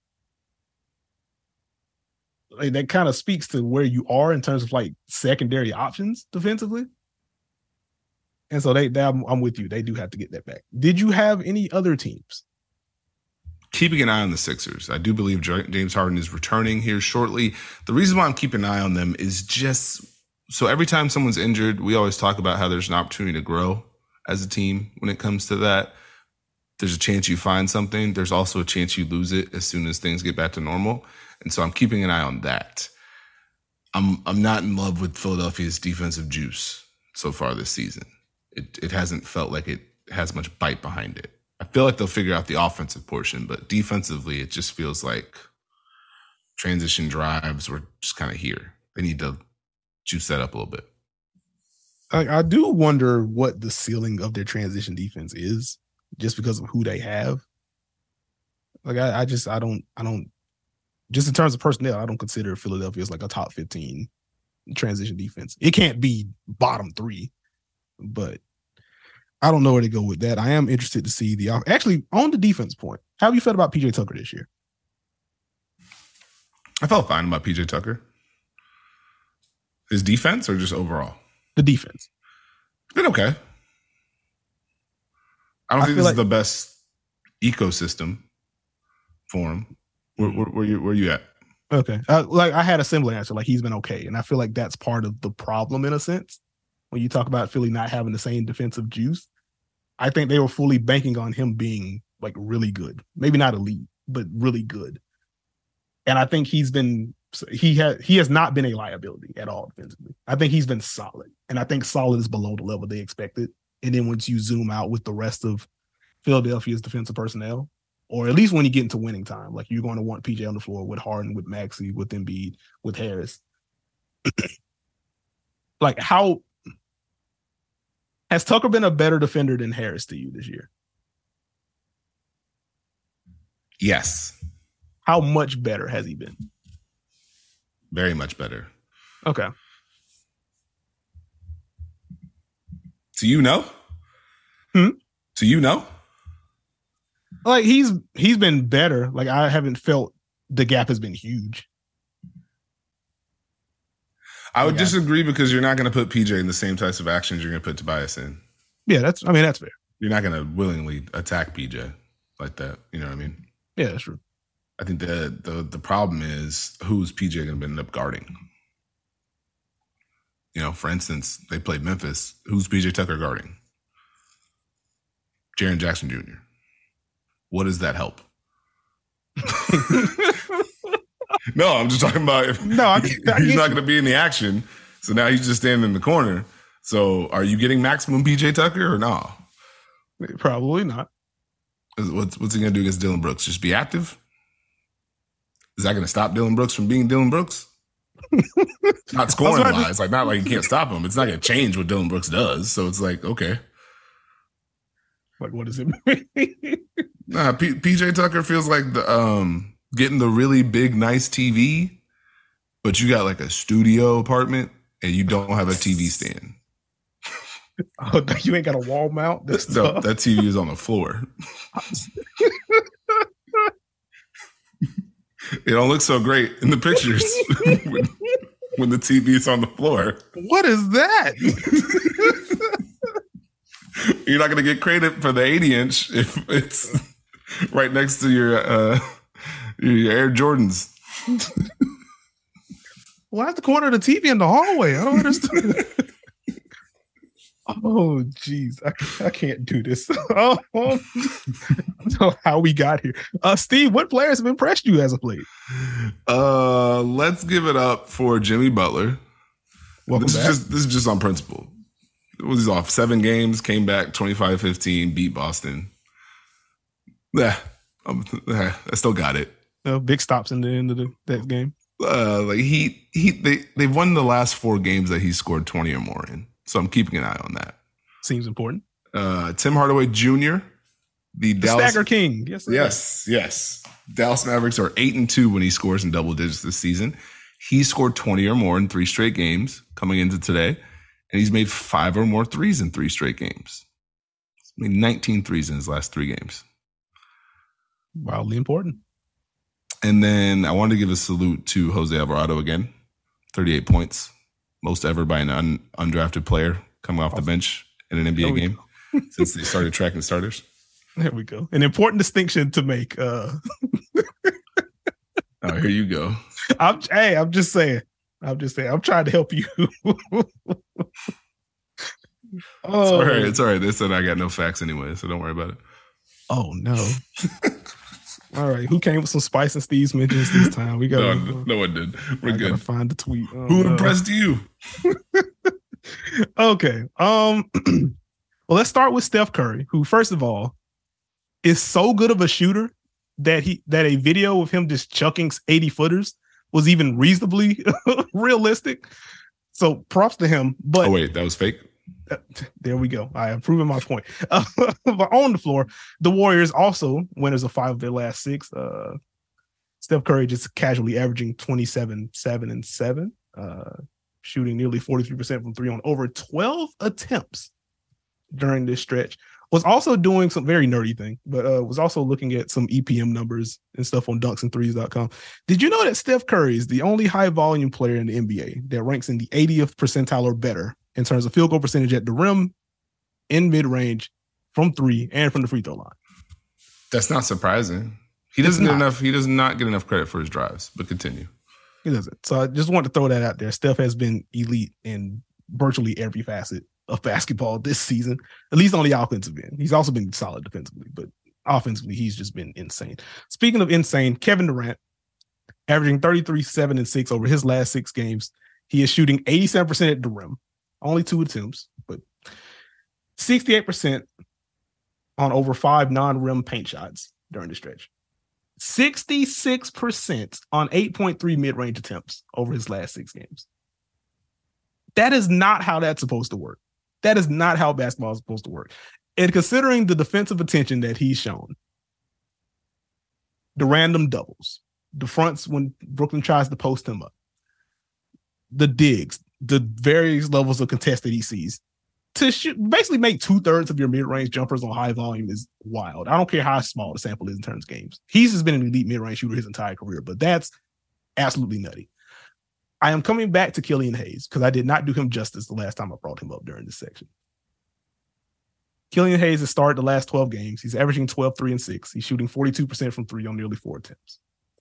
[SPEAKER 1] like that kind of speaks to where you are in terms of like secondary options defensively. And so they, they I'm, I'm with you. They do have to get that back. Did you have any other teams?
[SPEAKER 2] Keeping an eye on the Sixers. I do believe James Harden is returning here shortly. The reason why I'm keeping an eye on them is just so every time someone's injured, we always talk about how there's an opportunity to grow as a team when it comes to that. There's a chance you find something. There's also a chance you lose it as soon as things get back to normal. And so I'm keeping an eye on that. I'm I'm not in love with Philadelphia's defensive juice so far this season. It it hasn't felt like it has much bite behind it. I feel like they'll figure out the offensive portion, but defensively, it just feels like transition drives were just kind of here. They need to juice that up a little bit.
[SPEAKER 1] I, I do wonder what the ceiling of their transition defense is, just because of who they have. Like I, I just I don't I don't just in terms of personnel, I don't consider Philadelphia as like a top fifteen transition defense. It can't be bottom three, but I don't know where to go with that. I am interested to see the actually on the defense point. How have you felt about P J Tucker this year?
[SPEAKER 2] I felt fine about P J Tucker. His defense or just overall?
[SPEAKER 1] The defense.
[SPEAKER 2] It's been okay. I don't I think this like, is the best ecosystem for him. Where, where, where, you, where you at?
[SPEAKER 1] Okay. Uh, like I had a similar answer. Like he's been okay. And I feel like that's part of the problem in a sense. When you talk about Philly not having the same defensive juice, I think they were fully banking on him being like really good. Maybe not elite, but really good. And I think he's been he has he has not been a liability at all defensively. I think he's been solid. And I think solid is below the level they expected. And then once you zoom out with the rest of Philadelphia's defensive personnel, or at least when you get into winning time, like you're going to want P J on the floor with Harden, with Maxey, with Embiid, with Harris. Like how has Tucker been a better defender than Harris to you this year?
[SPEAKER 2] Yes.
[SPEAKER 1] How much better has he been?
[SPEAKER 2] Very much better.
[SPEAKER 1] Okay.
[SPEAKER 2] So you know?
[SPEAKER 1] Hmm?
[SPEAKER 2] So you know?
[SPEAKER 1] Like he's he's been better. Like I haven't felt the gap has been huge.
[SPEAKER 2] I would disagree because you're not going to put P J in the same types of actions you're going to put Tobias in.
[SPEAKER 1] Yeah, that's. I mean, that's fair.
[SPEAKER 2] You're not going to willingly attack P J like that. You know what I mean?
[SPEAKER 1] Yeah, that's true.
[SPEAKER 2] I think the the the problem is who's P J going to end up guarding. you know, for instance, they played Memphis. Who's P J Tucker guarding? Jaren Jackson Junior What does that help? No, I'm just talking about if
[SPEAKER 1] no, I, I
[SPEAKER 2] he's not going to be in the action. So now he's just standing in the corner. So are you getting maximum P J Tucker or no?
[SPEAKER 1] Probably not.
[SPEAKER 2] What's, what's he going to do against Dylan Brooks? Just be active? Is that going to stop Dylan Brooks from being Dylan Brooks? Not scoring wise. It's like not like you can't stop him. It's not going to change what Dylan Brooks does. So it's like, okay.
[SPEAKER 1] Like, what does it mean?
[SPEAKER 2] Nah, P- PJ Tucker feels like the um getting the really big, nice T V, but you got like a studio apartment and you don't have a T V stand.
[SPEAKER 1] Oh, you ain't got a wall mount? This
[SPEAKER 2] no,
[SPEAKER 1] stuff.
[SPEAKER 2] That T V is on the floor. It don't look so great in the pictures when, when the T V is on the floor.
[SPEAKER 1] What is that?
[SPEAKER 2] You're not going to get credit for the eighty inch if it's right next to your uh, your Air Jordans.
[SPEAKER 1] Well, that's the corner of the T V in the hallway. I don't understand. Oh, geez. I, I can't do this. Oh, I don't know how we got here. Uh, Steve, what players have impressed you as of late?
[SPEAKER 2] Uh, let's give it up for Jimmy Butler.
[SPEAKER 1] Welcome
[SPEAKER 2] this
[SPEAKER 1] back.
[SPEAKER 2] is just this is just on principle. It was off seven games, came back twenty-five fifteen, beat Boston. Yeah, um, I still got it.
[SPEAKER 1] Uh, big stops in the end of the, that game.
[SPEAKER 2] Uh, like he he they they've won the last four games that he scored twenty or more in. So I'm keeping an eye on that.
[SPEAKER 1] Seems important.
[SPEAKER 2] Uh, Tim Hardaway Junior, the,
[SPEAKER 1] the
[SPEAKER 2] Dallas
[SPEAKER 1] Stagger King. Yes, sir.
[SPEAKER 2] yes, yes. Dallas Mavericks are eight and two when he scores in double digits this season. He scored twenty or more in three straight games coming into today, and he's made five or more threes in three straight games. He's made nineteen threes in his last three games.
[SPEAKER 1] Wildly important.
[SPEAKER 2] And then I wanted to give a salute to Jose Alvarado again. thirty-eight points. Most ever by an un- undrafted player coming off awesome. the bench in an N B A game since they started tracking starters.
[SPEAKER 1] There we go. An important distinction to make. Uh...
[SPEAKER 2] oh, here you go.
[SPEAKER 1] I'm, hey, I'm just saying. I'm just saying. I'm trying to help you.
[SPEAKER 2] oh, it's all right. It's all right. They said I got no facts anyway, so don't worry about it.
[SPEAKER 1] Oh, no. All right. Who came with some spice and Steve's mentions this time? We got
[SPEAKER 2] no, no, no one did. We're
[SPEAKER 1] I
[SPEAKER 2] good.
[SPEAKER 1] Gotta find the tweet. Oh,
[SPEAKER 2] Who
[SPEAKER 1] no.
[SPEAKER 2] impressed you?
[SPEAKER 1] Okay. Um. Well, let's start with Steph Curry, who, first of all, is so good of a shooter that he that a video of him just chucking eighty footers was even reasonably realistic. So props to him. But
[SPEAKER 2] oh wait, that was fake.
[SPEAKER 1] Uh, there we go. I have proven my point. Uh, but on the floor, the Warriors also winners of five of their last six. Uh, Steph Curry just casually averaging twenty-seven, seven, and seven, uh, shooting nearly forty-three percent from three on over twelve attempts during this stretch. Was also doing some very nerdy thing, but uh, was also looking at some E P M numbers and stuff on dunks and threes dot com. Did you know that Steph Curry is the only high volume player in the N B A that ranks in the eightieth percentile or better in terms of field goal percentage at the rim, in mid-range, from three, and from the free throw line?
[SPEAKER 2] That's not surprising. He doesn't get enough. He does not get enough credit for his drives. But continue.
[SPEAKER 1] He doesn't. So I just want to throw that out there. Steph has been elite in virtually every facet of basketball this season, at least on the offensive end. He's also been solid defensively, but offensively, he's just been insane. Speaking of insane, Kevin Durant, averaging thirty-three, seven, and six over his last six games. He is shooting eighty-seven percent at the rim, only two attempts, but sixty-eight percent on over five non-rim paint shots during the stretch. sixty-six percent on eight point three mid-range attempts over his last six games. That is not how that's supposed to work. That is not how basketball is supposed to work. And considering the defensive attention that he's shown, the random doubles, the fronts when Brooklyn tries to post him up, the digs, the various levels of contest that he sees, to shoot, basically make two-thirds of your mid-range jumpers on high volume is wild. I don't care how small the sample is in terms of games. He's just been an elite mid-range shooter his entire career, but that's absolutely nutty. I am coming back to Killian Hayes because I did not do him justice the last time I brought him up during this section. Killian Hayes has started the last twelve games. He's averaging twelve, three, and six. He's shooting forty-two percent from three on nearly four attempts.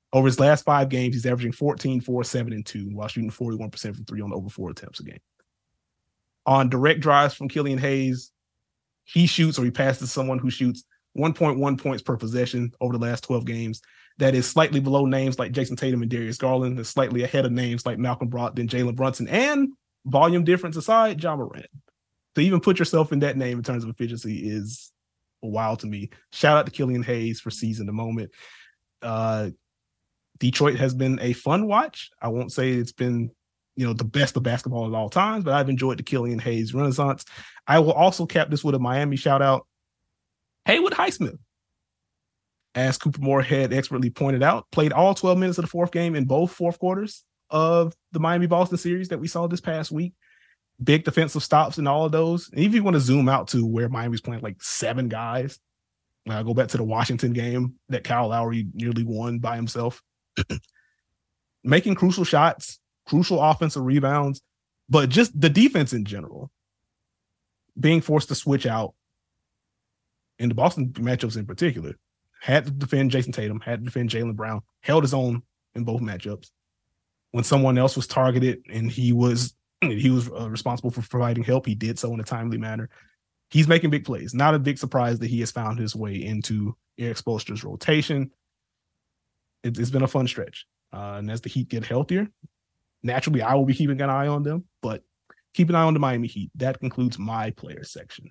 [SPEAKER 1] Over his last five games, he's averaging fourteen, four, seven, and two while shooting forty-one percent from three on over four attempts a game. On direct drives from Killian Hayes, he shoots or he passes to someone who shoots one point one points per possession over the last twelve games. That is slightly below names like Jason Tatum and Darius Garland. That's slightly ahead of names like Malcolm Brogdon, Jalen Brunson, and volume difference aside, Ja Morant. To even put yourself in that name in terms of efficiency is wild to me. Shout out to Killian Hayes for seizing the moment. Uh, Detroit has been a fun watch. I won't say it's been, you know, the best of basketball at all times, but I've enjoyed the Killian Hayes renaissance. I will also cap this with a Miami shout out. Haywood Highsmith, as Cooper Moorhead expertly pointed out, played all twelve minutes of the fourth game in both fourth quarters of the Miami-Boston series that we saw this past week. Big defensive stops in all of those. And if you want to zoom out to where Miami's playing like seven guys, uh, go back to the Washington game that Kyle Lowry nearly won by himself. Making crucial shots, crucial offensive rebounds, but just the defense in general being forced to switch out in the Boston matchups in particular. Had to defend Jason Tatum, had to defend Jaylen Brown, held his own in both matchups. When someone else was targeted and he was he was uh, responsible for providing help, he did so in a timely manner. He's making big plays. Not a big surprise that he has found his way into Erik Spoelstra's rotation. It, it's been a fun stretch. Uh, and as the Heat get healthier, naturally I will be keeping an eye on them, but keep an eye on the Miami Heat. That concludes my player section.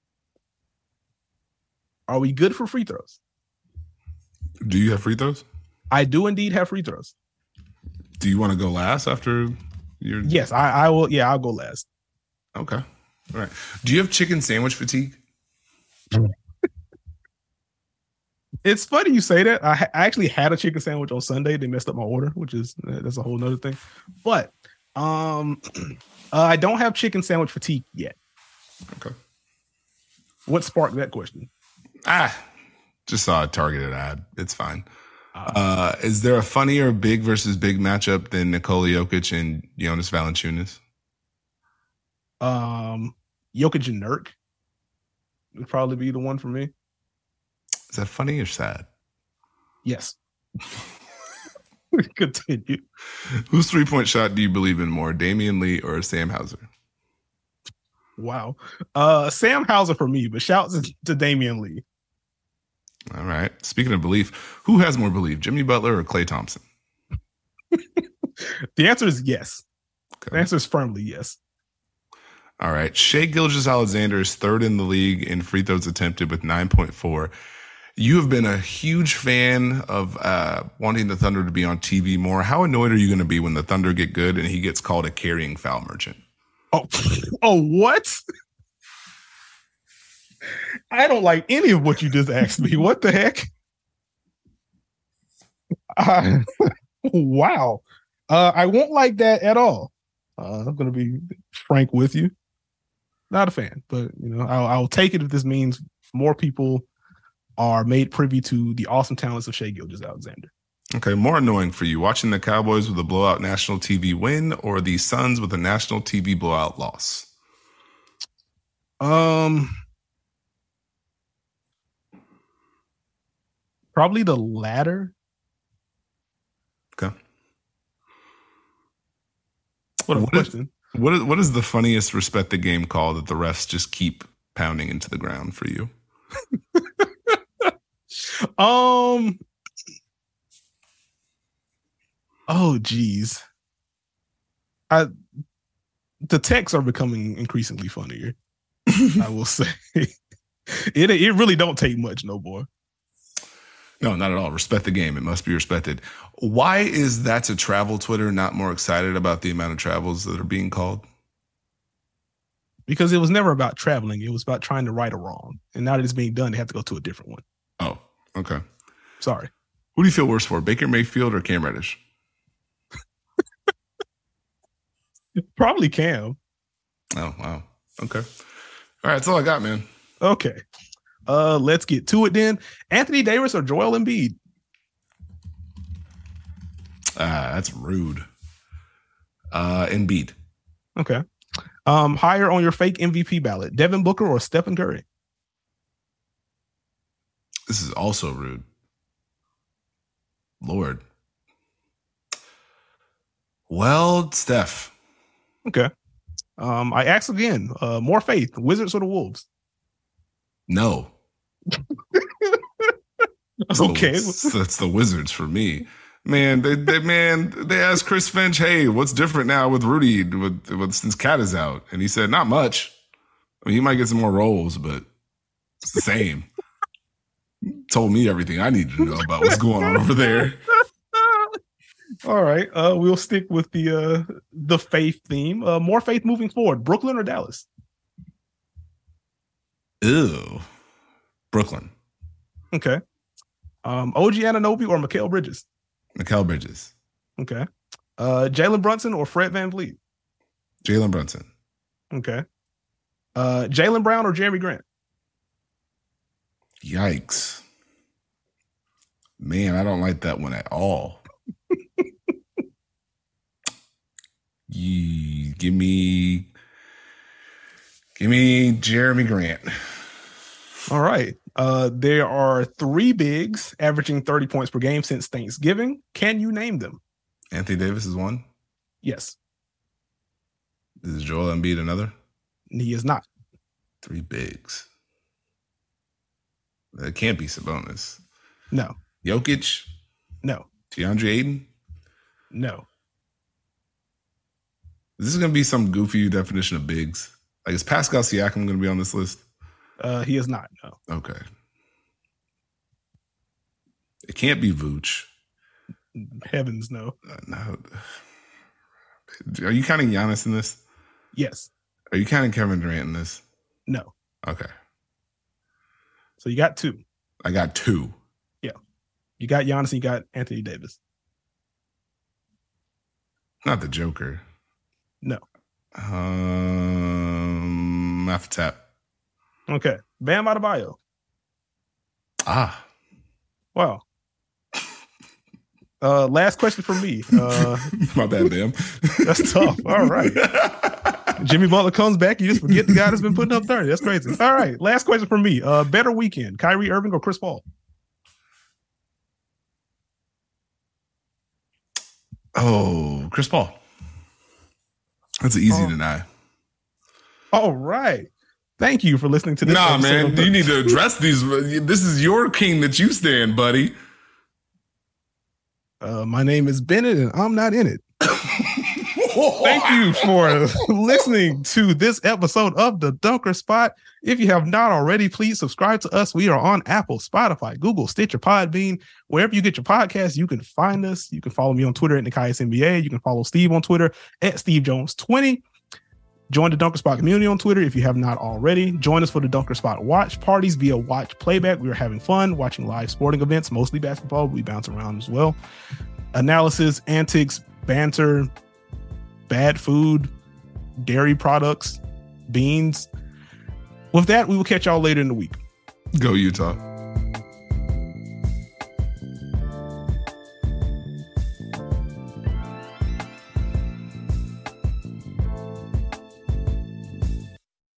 [SPEAKER 1] Are we good for free throws?
[SPEAKER 2] Do you have free throws?
[SPEAKER 1] I do indeed have free throws.
[SPEAKER 2] Do you want to go last after your?
[SPEAKER 1] Yes, I, I will. Yeah, I'll go last.
[SPEAKER 2] Okay. All right. Do you have chicken sandwich fatigue?
[SPEAKER 1] It's funny you say that. I, ha- I actually had a chicken sandwich on Sunday. They messed up my order, which is uh, that's a whole nother thing. But um, uh, I don't have chicken sandwich fatigue yet.
[SPEAKER 2] Okay.
[SPEAKER 1] What sparked that question?
[SPEAKER 2] Ah, just saw a targeted ad. It's fine. Uh, is there a funnier big versus big matchup than Nikola Jokic and Jonas Valanciunas?
[SPEAKER 1] Um, Jokic and Nurk would probably be the one for me.
[SPEAKER 2] Is that funny or sad?
[SPEAKER 1] Yes. Continue.
[SPEAKER 2] Whose three-point shot do you believe in more, Damian Lee or Sam Hauser?
[SPEAKER 1] Wow. Uh, Sam Hauser for me, but shouts to Damian Lee.
[SPEAKER 2] All right. Speaking of belief, who has more belief, Jimmy Butler or Klay Thompson?
[SPEAKER 1] The answer is yes.
[SPEAKER 2] Okay.
[SPEAKER 1] The answer is firmly yes.
[SPEAKER 2] All right. Shai Gilgeous-Alexander is third in the league in free throws attempted with nine point four. You have been a huge fan of uh, wanting the Thunder to be on T V more. How annoyed are you going to be when the Thunder get good and he gets called a carrying foul merchant?
[SPEAKER 1] Oh, oh, what? I don't like any of what you just asked me. What the heck? Uh, wow. Uh, I won't like that at all. Uh, I'm going to be frank with you. Not a fan, but you know, I'll, I'll take it if this means more people are made privy to the awesome talents of Shai Gilgeous-Alexander.
[SPEAKER 2] Okay, more annoying for you, watching the Cowboys with a blowout national T V win or the Suns with a national T V blowout loss?
[SPEAKER 1] Um, probably the latter.
[SPEAKER 2] Okay.
[SPEAKER 1] What a
[SPEAKER 2] what
[SPEAKER 1] question.
[SPEAKER 2] Is, what is what is the funniest respect the game call that the refs just keep pounding into the ground for you?
[SPEAKER 1] um. Oh, geez. I the texts are becoming increasingly funnier. I will say it. It really don't take much, no boy.
[SPEAKER 2] No, not at all. Respect the game. It must be respected. Why is That's a Travel Twitter not more excited about the amount of travels that are being called?
[SPEAKER 1] Because it was never about traveling. It was about trying to right a wrong. And now that it's being done, they have to go to a different one.
[SPEAKER 2] Oh, okay.
[SPEAKER 1] Sorry.
[SPEAKER 2] Who do you feel worse for, Baker Mayfield or Cam Reddish?
[SPEAKER 1] Probably Cam.
[SPEAKER 2] Oh, wow. Okay. All right. That's all I got, man.
[SPEAKER 1] Okay. Uh, let's get to it then. Anthony Davis or Joel Embiid?
[SPEAKER 2] Ah, that's rude. Uh, Embiid.
[SPEAKER 1] Okay. Um, higher on your fake M V P ballot, Devin Booker or Stephen Curry?
[SPEAKER 2] This is also rude. Lord. Well, Steph.
[SPEAKER 1] Okay. Um, I ask again. Uh, more faith. Wizards or the Wolves?
[SPEAKER 2] No. That's
[SPEAKER 1] okay.
[SPEAKER 2] The, that's the Wizards for me. Man, they, they man, they asked Chris Finch, hey, what's different now with Rudy with, with since Cat is out? And he said, not much. I mean, he might get some more roles, but it's the same. Told me everything I needed to know about what's going on over there.
[SPEAKER 1] All right. Uh, we'll stick with the uh, the faith theme. Uh, more faith moving forward. Brooklyn or Dallas?
[SPEAKER 2] Ew. Brooklyn.
[SPEAKER 1] Okay. Um, O G Anunoby or Mikal Bridges?
[SPEAKER 2] Mikal Bridges.
[SPEAKER 1] Okay. Uh, Jalen Brunson or Fred VanVleet?
[SPEAKER 2] Jalen Brunson.
[SPEAKER 1] Okay. Uh, Jaylen Brown or Jeremy Grant?
[SPEAKER 2] Yikes. Man, I don't like that one at all. You, give me give me Jeremy Grant.
[SPEAKER 1] All right. Uh, there are three bigs averaging thirty points per game since Thanksgiving. Can you name them?
[SPEAKER 2] Anthony Davis is one.
[SPEAKER 1] Yes.
[SPEAKER 2] Is Joel Embiid another?
[SPEAKER 1] He is not.
[SPEAKER 2] Three bigs. That can't be Sabonis.
[SPEAKER 1] No.
[SPEAKER 2] Jokic?
[SPEAKER 1] No.
[SPEAKER 2] DeAndre Ayton?
[SPEAKER 1] No.
[SPEAKER 2] Is this going to be some goofy definition of bigs? Like, is Pascal Siakam going to be on this list?
[SPEAKER 1] Uh, he is not. No.
[SPEAKER 2] Okay. It can't be Vooch.
[SPEAKER 1] Heavens, no.
[SPEAKER 2] Uh, no. Are you counting Giannis in this?
[SPEAKER 1] Yes.
[SPEAKER 2] Are you counting Kevin Durant in this?
[SPEAKER 1] No.
[SPEAKER 2] Okay.
[SPEAKER 1] So you got two.
[SPEAKER 2] I got two.
[SPEAKER 1] Yeah. You got Giannis and you got Anthony Davis.
[SPEAKER 2] Not the Joker.
[SPEAKER 1] No.
[SPEAKER 2] Um, F tap.
[SPEAKER 1] Okay. Bam Adebayo.
[SPEAKER 2] Ah.
[SPEAKER 1] Wow. Uh, last question from me. Uh,
[SPEAKER 2] My bad, Bam.
[SPEAKER 1] That's tough. All right. Jimmy Butler comes back. You just forget the guy that's been putting up thirty. That's crazy. All right. Last question from me. Uh, better weekend, Kyrie Irving or Chris Paul?
[SPEAKER 2] Oh, Chris Paul. That's easy
[SPEAKER 1] oh.
[SPEAKER 2] to deny.
[SPEAKER 1] All right. Thank you for listening to this.
[SPEAKER 2] Nah, man. You need to address these. This is your king that you stand, buddy.
[SPEAKER 1] Uh, my name is Bennett, and I'm not in it. Thank you for listening to this episode of The Dunker Spot. If you have not already, please subscribe to us. We are on Apple, Spotify, Google, Stitcher, Podbean. Wherever you get your podcasts, you can find us. You can follow me on Twitter at Nikias N B A. You can follow Steve on Twitter at Steve Jones twenty. Join the Dunker Spot community on Twitter if you have not already. Join us for the Dunker Spot watch parties via watch playback. We are having fun watching live sporting events, mostly basketball. We bounce around as well. Analysis, antics, banter, bad food, dairy products, beans. With that, we will catch y'all later in the week.
[SPEAKER 2] Go Utah.